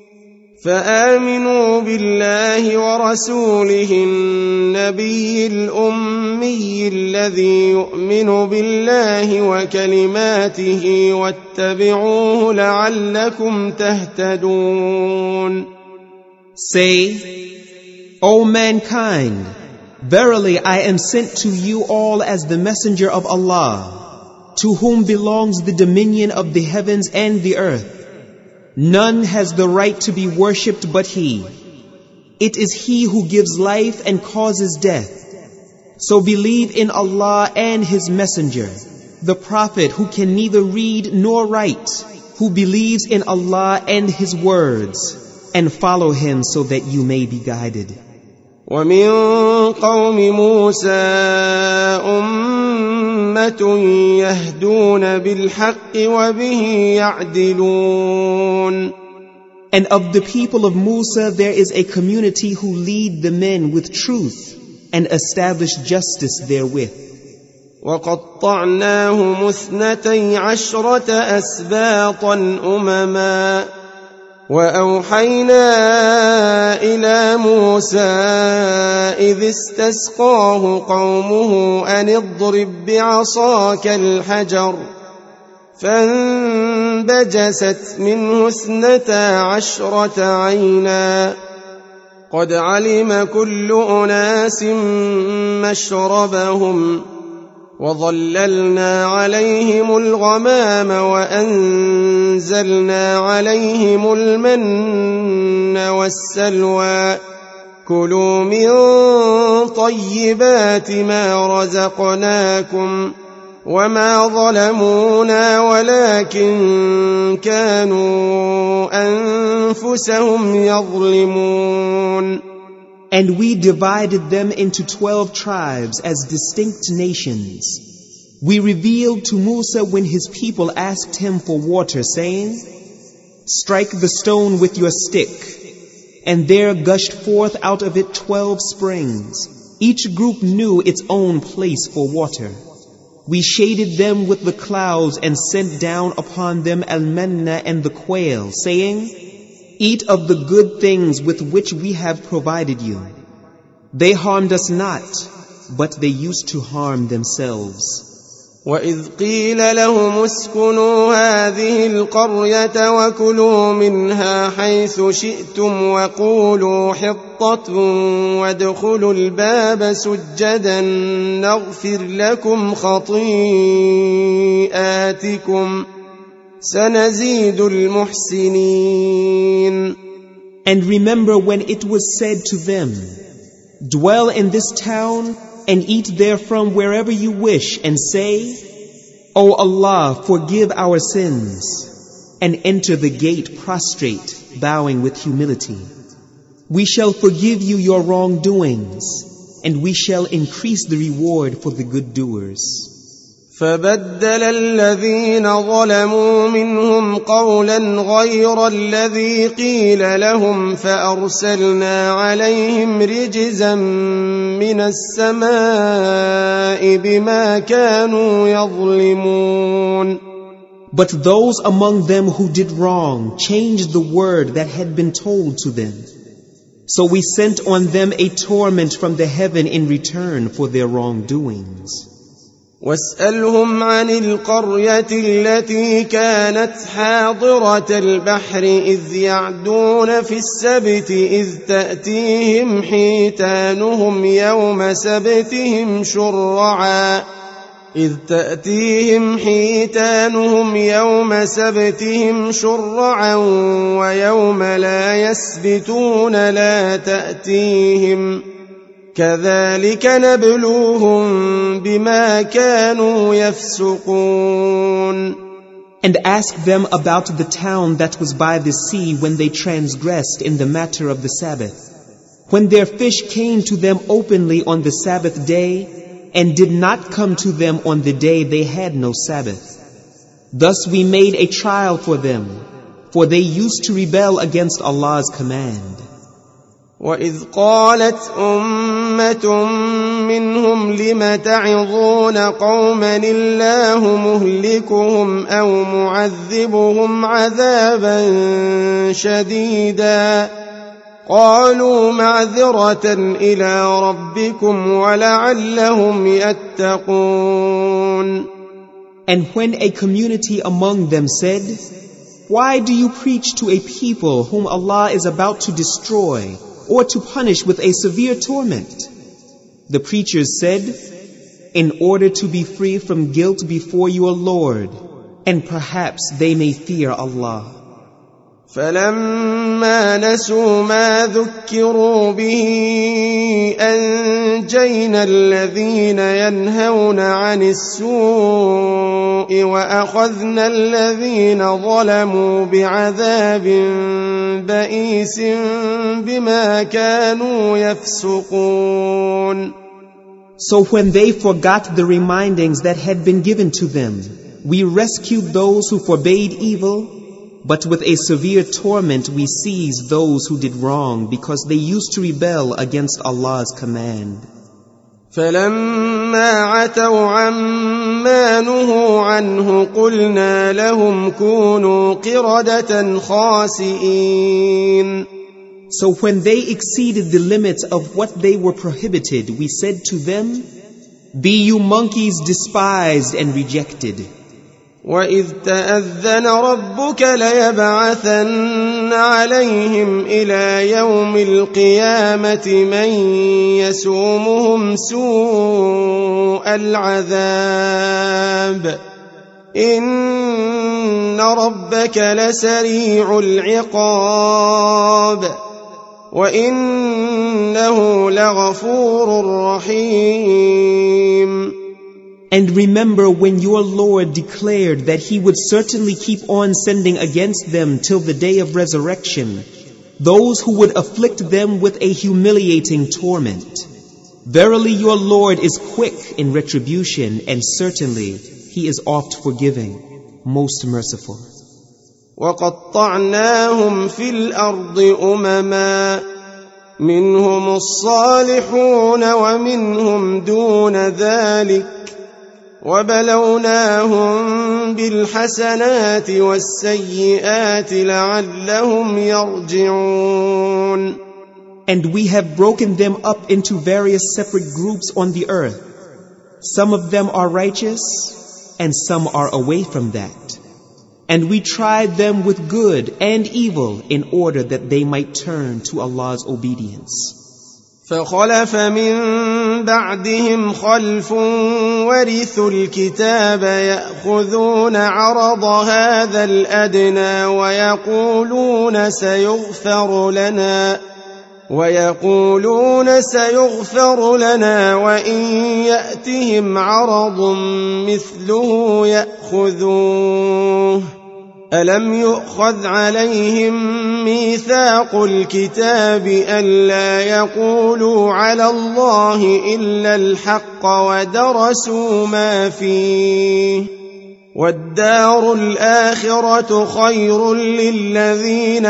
فآمنوا بالله ورسوله النبي الأمي الذي يؤمن بالله وكلماته واتبعوه لعلكم تهتدون. Say, O mankind, verily I am sent to you all as the messenger of Allah, to whom belongs the dominion of the heavens and the earth. None has the right to be worshipped but He. It is He who gives life and causes death. So believe in Allah and His messenger, the Prophet who can neither read nor write, who believes in Allah and His words, and follow Him so that you may be guided. ومن قوم موسى أمة يهدون بالحق وبه يعدلون. And of the people of Musa there is a community who lead the men with truth and establish justice therewith. وقطعناهم اثنتي عشرة أسباطا أمما وأوحينا إلى موسى إذ استسقاه قومه أن اضرب بعصاك الحجر فانبجست منه اثنتا عشرة عينا قد علم كل أناس مشربهم وظللنا عليهم الغمام وأنزلنا عليهم المن والسلوى كلوا من طيبات ما رزقناكم وما ظلمونا ولكن كانوا أنفسهم يظلمون. And we divided them into twelve tribes as distinct nations. We revealed to Musa when his people asked him for water, saying, "Strike the stone with your stick." And there gushed forth out of it twelve springs. Each group knew its own place for water. We shaded them with the clouds and sent down upon them al-manna and the quail, saying, "Eat of the good things with which we have provided you." They harmed us not, but they used to harm themselves. وَإِذْ قِيلَ لَهُمُ اسْكُنُوا هَٰذِهِ الْقَرْيَةَ وَكُلُوا مِنْهَا حَيْثُ شِئْتُمْ وَقُولُوا حِطَّةٌ وَادْخُلُوا الْبَابَ سُجَّدًا نَغْفِرْ لَكُمْ خَطِيئَاتِكُمْ سَنَزِيدُ الْمُحْسِنِينَ. And remember when it was said to them, "Dwell in this town and eat therefrom wherever you wish, and say, O Allah, forgive our sins, and enter the gate prostrate, bowing with humility. We shall forgive you your wrongdoings, and we shall increase the reward for the good doers. فبدل الذين ظلموا منهم قولا غير الذي قيل لهم فأرسلنا عليهم رجزا من السماء بما كانوا يظلمون. But those among them who did wrong changed the word that had been told to them. So we sent on them a torment from the heaven in return for their wrongdoings. واسألهم عن القرية التي كانت حاضرة البحر إذ يعدون في السبت إذ تأتيهم حيتانهم يوم سبتهم شرعا إذ تأتيهم حيتانهم يوم سبتهم شرعا ويوم لا يسبتون لا تأتيهم كذلك نبلوهم بما كانوا يفسقون. And ask them about the town that was by the sea when they transgressed in the matter of the Sabbath, when their fish came to them openly on the Sabbath day and did not come to them on the day they had no Sabbath. Thus we made a trial for them, for they used to rebel against Allah's command. وَإِذْ قَالَتْ أُمَّةٌ مِّنْهُمْ لِمَ تَعِظُونَ قَوْمًا اللَّهُ مُهْلِكُهُمْ أَوْ مُعَذِّبُهُمْ عَذَابًا شَدِيدًا قَالُوا مَعْذِرَةً إِلَىٰ رَبِّكُمْ وَلَعَلَّهُمْ يَتَّقُونَ. And when a community among them said, "Why do you preach to a people whom Allah is about to destroy or to punish with a severe torment?" The preachers said, "In order to be free from guilt before your Lord, and perhaps they may fear Allah." فَلَمَّا نَسُوا مَا ذُكِّرُوا بِهِ أَنجَيْنَا الَّذِينَ يَنْهَوْنَ عَنِ السُّوءِ وَأَخَذْنَا الَّذِينَ ظَلَمُوا بِعَذَابٍ بَئِيسٍ بِمَا كَانُوا يَفْسُقُونَ. So when they forgot the remindings that had been given to them, we rescued those who forbade evil, but with a severe torment we seized those who did wrong because they used to rebel against Allah's command. فَلَمَّا عَتَوْا عَمَّا نُهُوا عَنْهُ قُلْنَا لَهُمْ كُونُوا قِرَدَةً خَاسِئِينَ. So when they exceeded the limits of what they were prohibited, we said to them, "Be you monkeys despised and rejected." وَإِذْ تَأَذَّنَ رَبُّكَ لَيَبْعَثَنَّ عَلَيْهِمْ إِلَى يَوْمِ الْقِيَامَةِ مَنْ يَسُومُهُمْ سُوءَ الْعَذَابِ إِنَّ رَبَّكَ لَسَرِيعُ الْعِقَابِ وَإِنَّهُ لَغَفُورٌ رَحِيمٌ. And remember when your Lord declared that He would certainly keep on sending against them till the day of resurrection those who would afflict them with a humiliating torment. Verily your Lord is quick in retribution, and certainly He is oft forgiving, most merciful. وَقَطَّعْنَاهُمْ فِي الْأَرْضِ أُمَمًا مِّنْهُمُ الصَّالِحُونَ وَمِنْهُمْ دُونَ ذَلِكَ وَبَلَوْنَاهُمْ بِالْحَسَنَاتِ وَالسَّيِّئَاتِ لَعَلَّهُمْ يَرْجِعُونَ. And we have broken them up into various separate groups on the earth. Some of them are righteous, and some are away from that. And we tried them with good and evil in order that they might turn to Allah's obedience. فَخَلَفَ مِن بَعْدِهِمْ خَلْفٌ وَرِثُوا الْكِتَابَ يَأْخُذُونَ عَرَضَ هَذَا الْأَدْنَى وَيَقُولُونَ سَيُغْفَرُ لَنَا وَيَقُولُونَ سَيُغْفَرُ لَنَا وَإِنْ يَأْتِهِمْ عَرَضٌ مِثْلُهُ يَأْخُذُوهُ ألم يؤخذ عليهم ميثاق الكتاب ألا يقولوا على الله إلا الحق ودرسوا ما فيه والدار الآخرة خير للذين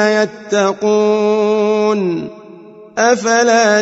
يتقون أفلا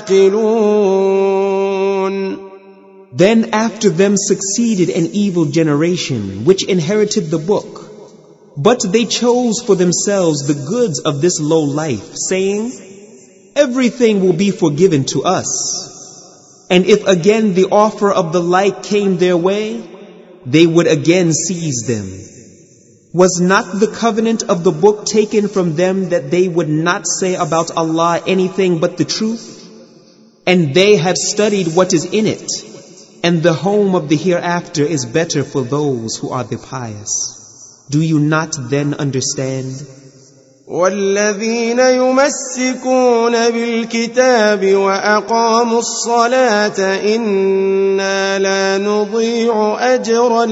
تعقلون. Then after them succeeded an evil generation which inherited the book. But they chose for themselves the goods of this low life, saying, everything will be forgiven to us. And if again the offer of the like came their way, they would again seize them. Was not the covenant of the book taken from them that they would not say about Allah anything but the truth? And they have studied what is in it, and the home of the hereafter is better for those who are the pious. Do you not then understand? والذين يمسكون بالكتاب وأقاموا الصلاة إنا لا نضيع أجر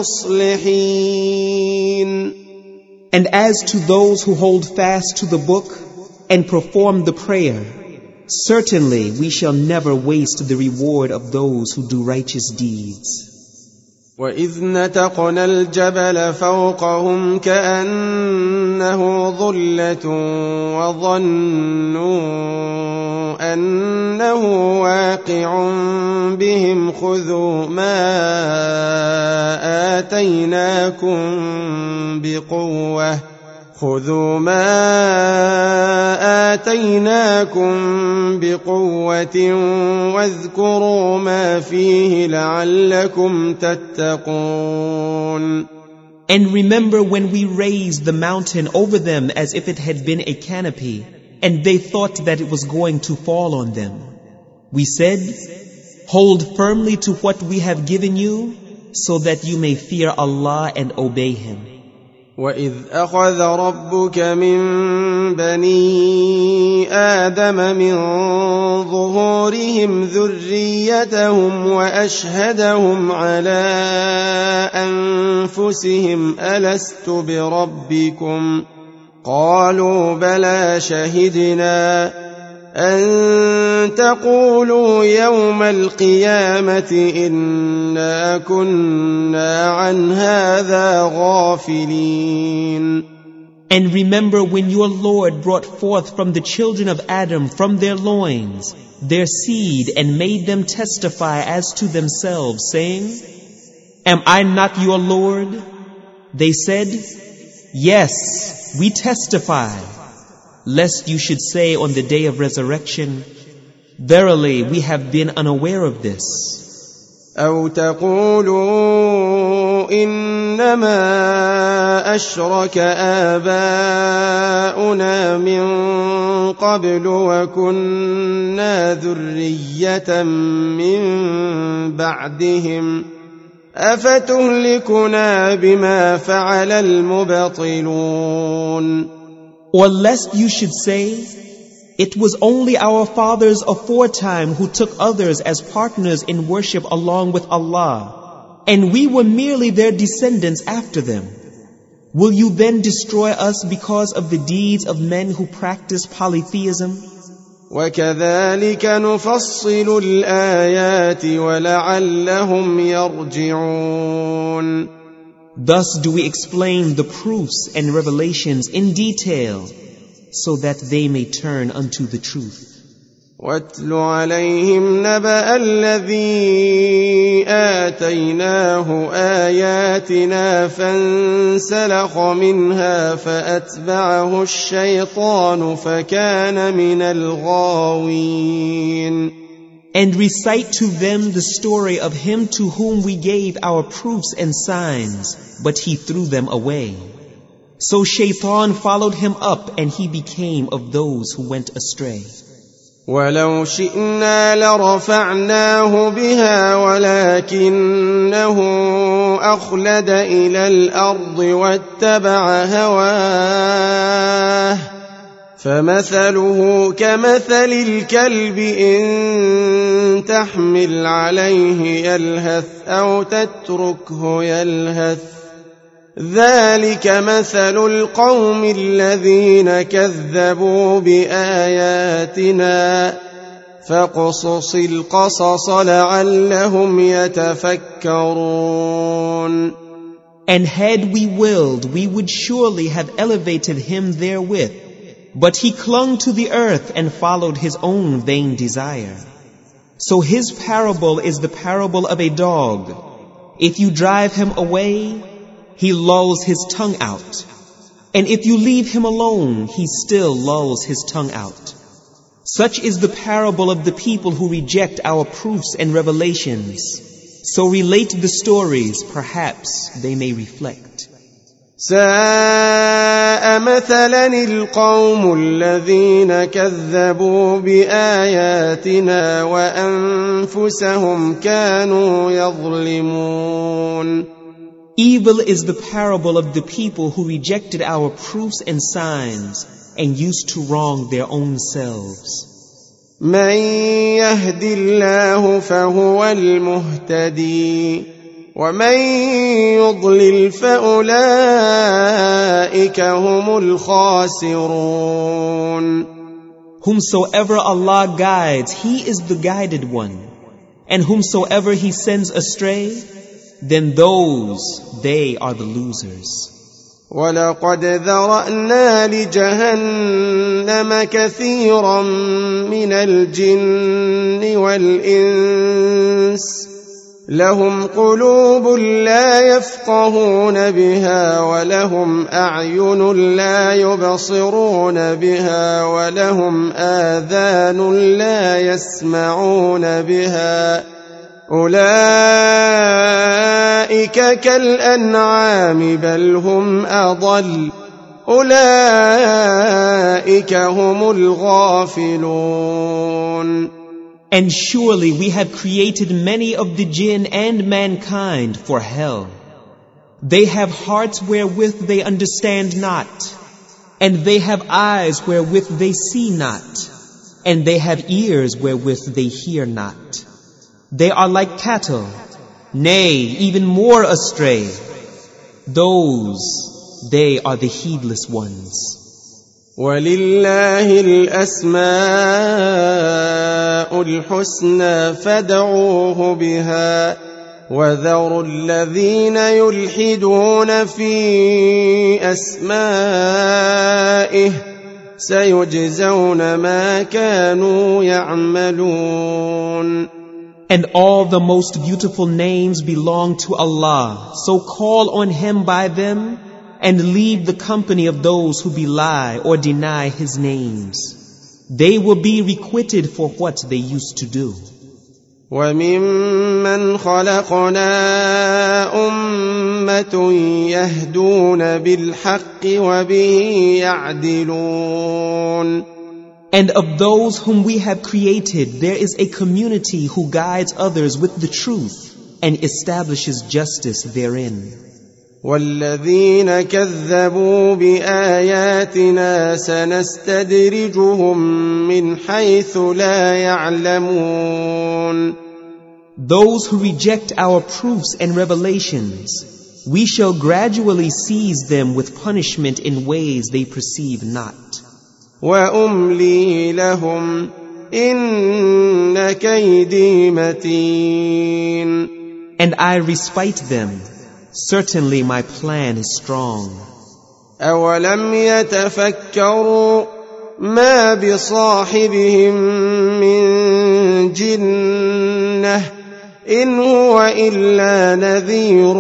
المصلحين. And as to those who hold fast to the book and perform the prayer, certainly we shall never waste the reward of those who do righteous deeds. وَإِذْ نَتَقْنَا الْجَبَلَ فَوْقَهُمْ كَأَنَّهُ ظُلَّةٌ وَظَنُّوا أَنَّهُ واقع بهم خذوا ما آتيناكم بقوة خذوا ما آتيناكم بقوة واذكروا ما فيه لعلكم تتقون. And remember when we raised the mountain over them as if it had been a canopy, and they thought that it was going to fall on them. We said, hold firmly to what we have given you, so that you may fear Allah and obey Him. وَإِذْ أَخَذَ رَبُّكَ مِنْ بَنِي آدَمَ مِنْ ظُهُورِهِمْ ذُرِّيَّتَهُمْ وَأَشْهَدَهُمْ عَلَى أَنفُسِهِمْ أَلَسْتُ بِرَبِّكُمْ قَالُوا بَلَى شَهِدْنَا أَن تَقُولُوا يَوْمَ الْقِيَامَةِ إِنَّا كُنَّا عَنْ هَذَا غَافِلِينَ. And remember when your Lord brought forth from the children of Adam from their loins their seed and made them testify as to themselves, saying, Am I not your Lord? They said, Yes, we testify. Lest you should say on the day of resurrection, Verily, we have been unaware of this. أو تقولوا إنما أشرك آباؤنا من قبل وكنا ذرية من بعدهم أفتهلكنا بما فعل المبطلون. Or lest you should say, it was only our fathers aforetime who took others as partners in worship along with Allah, and we were merely their descendants after them. Will you then destroy us because of the deeds of men who practice polytheism? وَكَذَلِكَ نُفَصِّلُ الْآيَاتِ وَلَعَلَّهُمْ يَرْجِعُونَ. Thus do we explain the proofs and revelations in detail, so that they may turn unto the truth. وَاتْلُ عَلَيْهِمْ نَبَأَ الَّذِي آتَيْنَاهُ آيَاتِنَا فَانسَلَخَ مِنْهَا فَأَتْبَعَهُ الشَّيْطَانُ فَكَانَ مِنَ الْغَاوِينَ. And recite to them the story of him to whom we gave our proofs and signs, but he threw them away. So Shaitan followed him up, and he became of those who went astray. وَلَوْ شِئْنَا لَرَفَعْنَاهُ بِهَا وَلَكِنَّهُ أَخْلَدَ إِلَى الْأَرْضِ وَاتَّبَعَ هَوَاهُ فَمَثَلُهُ كَمَثَلِ الْكَلْبِ إِن تَحْمِلْ عَلَيْهِ يَلْهَثْ أَوْ تَتْرُكْهُ يَلْهَث ذلك مثل القوم الذين كذبوا بآياتنا فاقصص القصص لعلهم يتفكرون. And had we willed, we would surely have elevated him therewith. But he clung to the earth and followed his own vain desire. So his parable is the parable of a dog. If you drive him away, he lolls his tongue out. And if you leave him alone, he still lolls his tongue out. Such is the parable of the people who reject our proofs and revelations. So relate the stories, perhaps they may reflect. ساء مثلا القوم الذين كذبوا بآياتنا وأنفسهم كانوا يظلمون. Evil is the parable of the people who rejected our proofs and signs and used to wrong their own selves. من يهد الله فهو المهتدي ومن يضلل فأولئك هم الخاسرون. Whomsoever Allah guides, He is the guided one. And whomsoever He sends astray, then those, they are the losers. ولقد ذرأنا لجهنم كثيرا من الجن والإنس لهم قلوب لا يفقهون بها ولهم أعين لا يبصرون بها ولهم آذان لا يسمعون بها أولئك كالأنعام بل هم أضل أولئك هم الغافلون. And surely we have created many of the jinn and mankind for hell. They have hearts wherewith they understand not, and they have eyes wherewith they see not, and they have ears wherewith they hear not. They are like cattle, nay, even more astray. Those, they are the heedless ones. وَلِلَّهِ الْأَسْمَاءُ الْحُسْنَى فَادْعُوهُ بِهَا وَذَرُوا الَّذِينَ يُلْحِدُونَ فِي أَسْمَائِهِ سَيُجْزَوْنَ مَا كَانُوا يَعْمَلُونَ. And all the most beautiful names belong to Allah, so call on Him by them and leave the company of those who belie or deny His names. They will be requited for what they used to do. وَمِمَّنْ خَلَقْنَا أُمَّةٌ يَهْدُونَ بِالْحَقِّ وَبِهِ يَعْدِلُونَ. And of those whom we have created, there is a community who guides others with the truth and establishes justice therein. وَالَّذِينَ كَذَّبُوا بِآيَاتِنَا سَنَسْتَدْرِجُهُم مِّنْ حَيْثُ لَا يَعْلَمُونَ. Those who reject our proofs and revelations, we shall gradually seize them with punishment in ways they perceive not. وَأُمْلِي لَهُمْ إِنَّ كَيْدِي مَتِينٌ. And I respite them. Certainly my plan is strong. أَوَلَمْ يَتَفَكَّرُوا مَا بِصَاحِبِهِم مِّن جِنَّةٍ إِنْ هُوَ إِلَّا نَذِيرٌ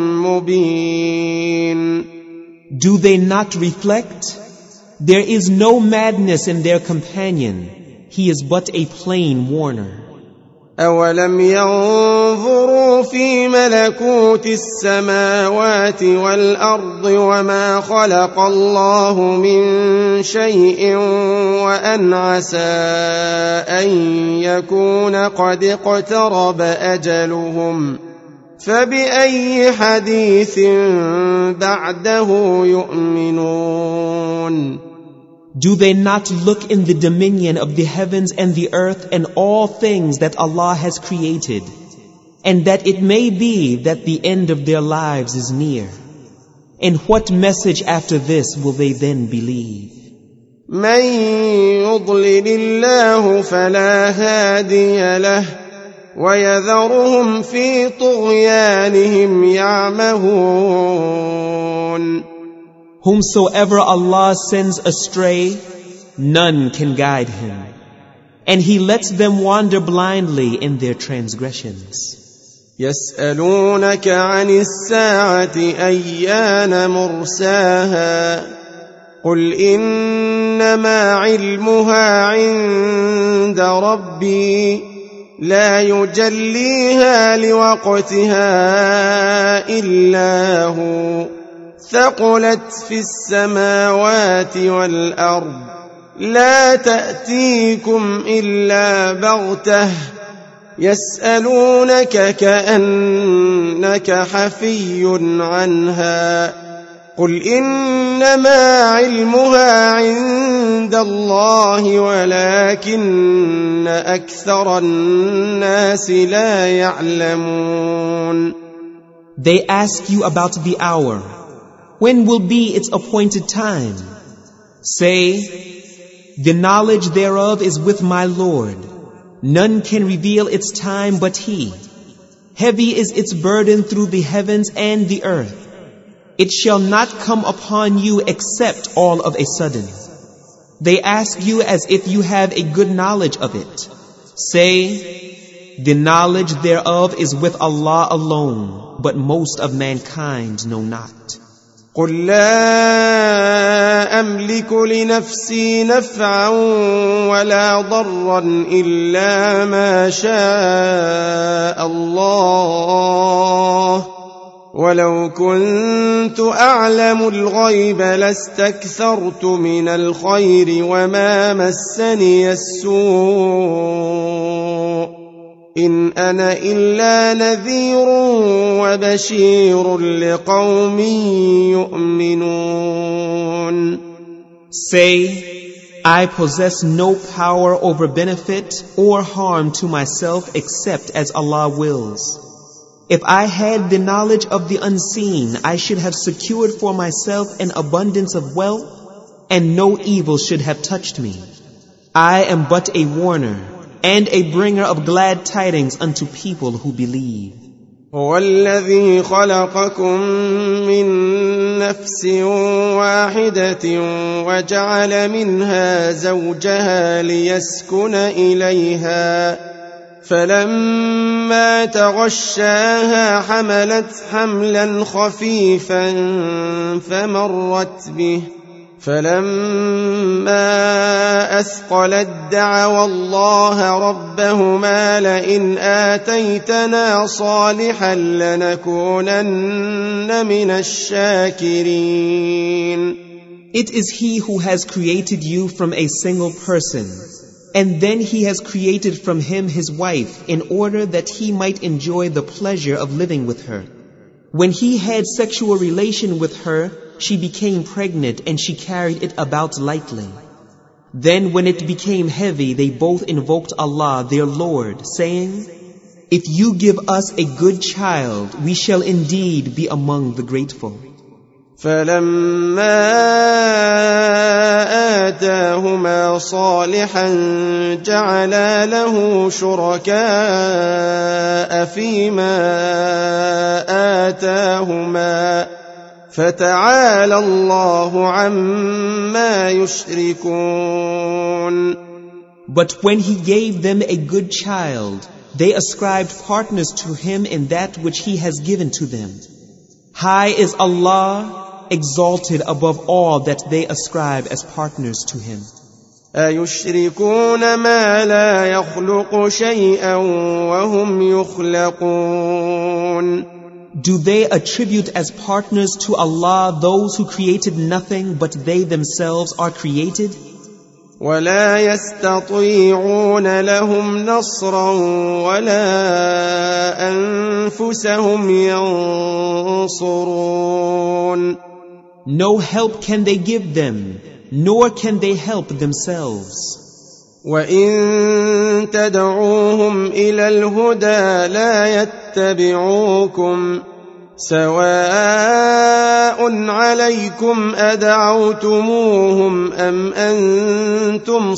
مُبِينٌ. Do they not reflect? There is no madness in their companion. He is but a plain warner. أَوَلَمْ يَنظُرُوا فِي مَلَكُوتِ السَّمَاوَاتِ وَالْأَرْضِ وَمَا خَلَقَ اللَّهُ مِن شَيْءٍ وَأَنْ عَسَىٰ أَن يَكُونَ قَدِ اقْتَرَبَ أَجَلُهُمْ فَبِأَيِّ حَدِيثٍ بَعْدَهُ يُؤْمِنُونَ. Do they not look in the dominion of the heavens and the earth and all things that Allah has created, and that it may be that the end of their lives is near? And what message after this will they then believe? من يضلل الله فلا هادي له ويذرهم في طغيانهم يعمهون. Whomsoever Allah sends astray, none can guide him, and He lets them wander blindly in their transgressions. يسألونك عن الساعة أيان مرساها قل إنما علمها عند ربي لا يجليها لوقتها إلا هو ثقلت في السماوات والأرض لا تأتيكم إلا بغتة يسألونك كأنك حفي عنها قل إنما علمها عند الله ولكن أكثر الناس لا يعلمون. They ask you about the hour. When will be its appointed time? Say, the knowledge thereof is with my Lord. None can reveal its time but He. Heavy is its burden through the heavens and the earth. It shall not come upon you except all of a sudden. They ask you as if you have a good knowledge of it. Say, the knowledge thereof is with Allah alone, but most of mankind know not. قل لا أملك لنفسي نفعا ولا ضرا إلا ما شاء الله ولو كنت أعلم الغيب لاستكثرت من الخير وما مسني السوء إن أنا إلا نذير وبشير لقوم يؤمنون. Say, I possess no power over benefit or harm to myself except as Allah wills. If I had the knowledge of the unseen, I should have secured for myself an abundance of wealth, and no evil should have touched me. I am but a warner and a bringer of glad tidings unto people who believe. هو الذي خلقكم من نفس واحدة وجعل منها زوجها ليسكن إليها فلما تغشاها حملت حملا خفيفا فمرت به فلما أثقلت دعوا الله ربهما لئن آتيتنا صالحا لنكونن من الشاكرين. It is He who has created you from a single person, and then He has created from him his wife in order that he might enjoy the pleasure of living with her. When he had sexual relation with her, she became pregnant and she carried it about lightly. Then when it became heavy, they both invoked Allah, their Lord, saying, if you give us a good child, we shall indeed be among the grateful. فلما آتاهما صالحا جعلا له شركاء فيما آتاهما فتعالى الله عما يشركون. But when He gave them a good child, they ascribed partners to Him in that which He has given to them. High is Allah, exalted above all that they ascribe as partners to Him. أَيُشْرِكُونَ مَا لَا يَخْلُقُ شَيْئًا وَهُمْ يُخْلَقُونَ. Do they attribute as partners to Allah those who created nothing but they themselves are created? وَلَا يَسْتَطِيعُونَ لَهُمْ نَصْرًا وَلَا أَنفُسَهُمْ يَنصُرُونَ. No help can they give them, nor can they help themselves. وَإِن تَدْعُوهُمْ إِلَى الْهُدَى لَا يَتَّبِعُوكُمْ سواء عليكم أدعوتموهم أم أنتم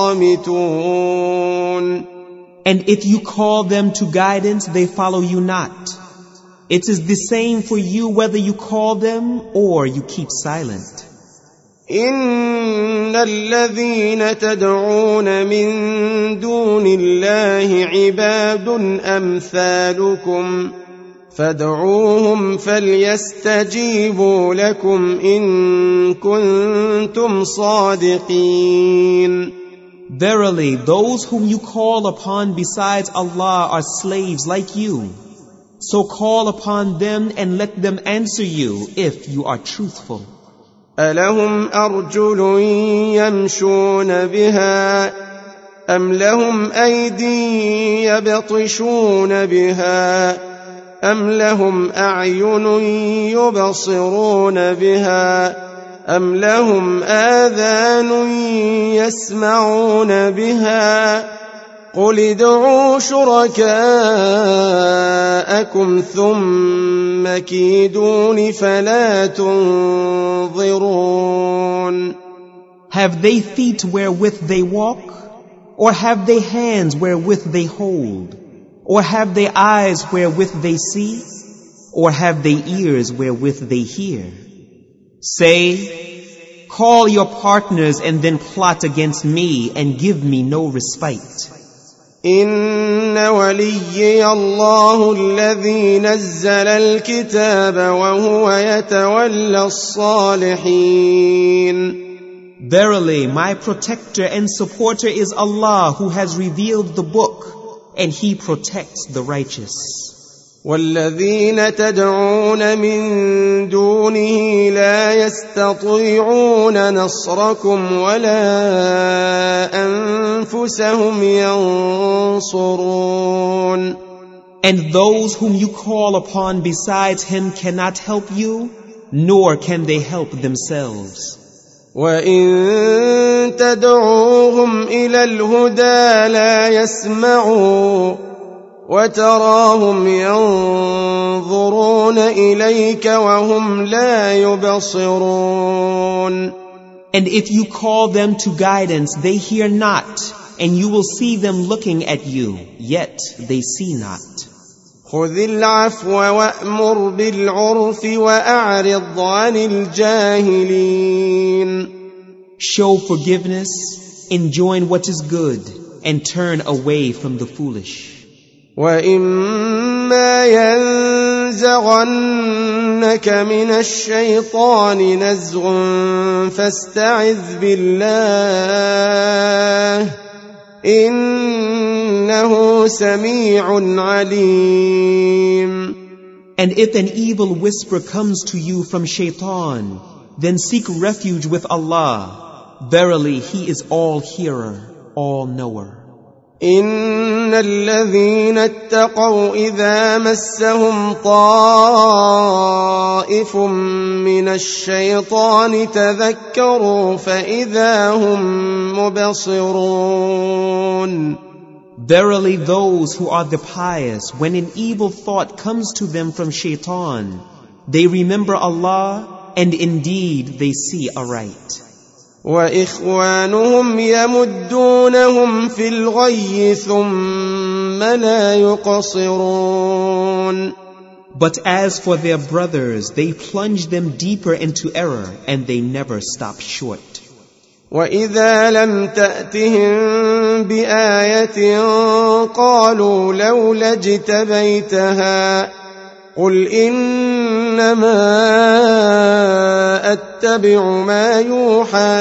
صامتون. And if you call them to guidance, they follow you not. It is the same for you whether you call them or you keep silent. إن الذين تدعون من دون الله عباد أمثالكم فادعوهم فليستجيبوا لكم إن كنتم صادقين. Verily, those whom you call upon besides Allah are slaves like you. So call upon them and let them answer you if you are truthful. ألهم أرجل يمشون بها أم لهم أيدي يبطشون بها أم لهم أعين يبصرون بها أم لهم آذان يسمعون بها قل ادعوا شركاءكم ثم كيدون فلا تنظرون. Have they feet wherewith they walk? Or have they hands wherewith they hold? Or have they eyes wherewith they see? Or have they ears wherewith they hear? Say, call your partners and then plot against me and give me no respite. إن وليي الله الذي نزل الكتاب وهو يتولى الصالحين. Verily, my protector and supporter is Allah who has revealed the book, and He protects the righteous. والذين تدعون من دونه لا يستطيعون نصركم ولا أنفسهم ينصرون. And those whom you call upon besides Him cannot help you, nor can they help themselves. وإن تدعوهم إلى الهدى لا يسمعوا وتراهم ينظرون إليك وهم لا يبصرون. And if you call them to guidance, they hear not, and you will see them looking at you, yet they see not. خذ العفو وأمر بالعرف وأعرض عن الجاهلين. Show forgiveness, enjoin what is good, and turn away from the foolish. وَإِمَّا يَنزَغَنَّكَ مِنَ الشَّيْطَانِ نَزْغٌ فَاسْتَعِذْ بِاللَّهِ إِنَّهُ سَمِيعٌ عَلِيمٌ. And if an evil whisper comes to you from shaitan, then seek refuge with Allah. Verily, He is all-hearer, all-knower. إن الذين اتقوا إذا مسهم طائف من الشيطان تذكروا فإذا هم مبصرون. Verily, those who are the pious, when an evil thought comes to them from shaitan, they remember Allah, and indeed they see aright. وإخوانهم يمدونهم في الغي ثم لا يقصرون. But as for their brothers, they plunge them deeper into error, and they never stop short. وإذا لم تأتهم بآية قالوا لولا اجتبيتها قل إنما أتبع ما يوحى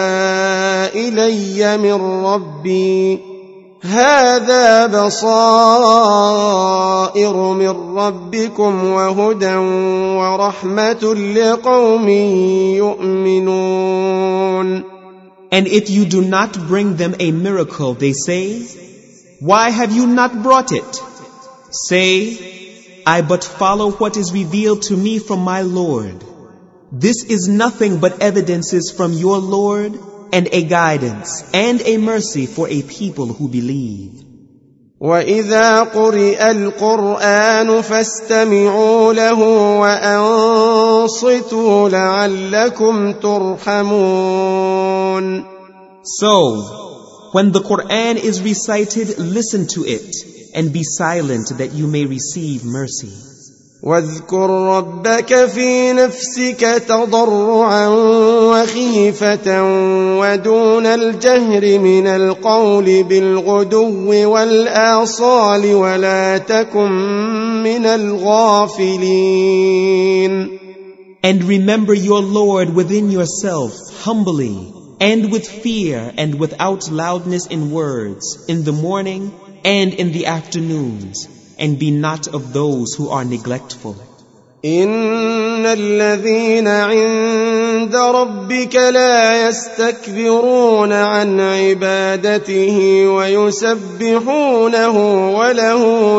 إلي من ربي هذا بصائر من ربكم وهدى ورحمة لقوم يؤمنون. And if you do not bring them a miracle, they say, why have you not brought it? Say, I but follow what is revealed to me from my Lord. This is nothing but evidences from your Lord, and a guidance, and a mercy for a people who believe. وإذا قرئ القرآن فاستمعوا له وأنصتوا لعلكم ترحمون. So, when the Quran is recited, listen to it and be silent that you may receive mercy. واذكر ربك في نفسك تضرعا وخيفة ودون الجهر من القول بالغدو والآصال ولا تكن من الغافلين. And remember your Lord within yourself, humbly, and with fear and without loudness in words, in the morning and in the afternoons. And be not of those who are neglectful. إن الذين عند ربك لا يستكبرون عن عبادته ويسبحونه وله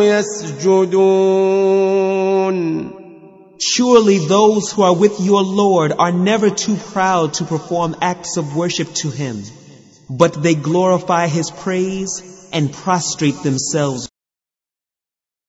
يسجدون. Surely those who are with your Lord are never too proud to perform acts of worship to Him, but they glorify His praise and prostrate themselves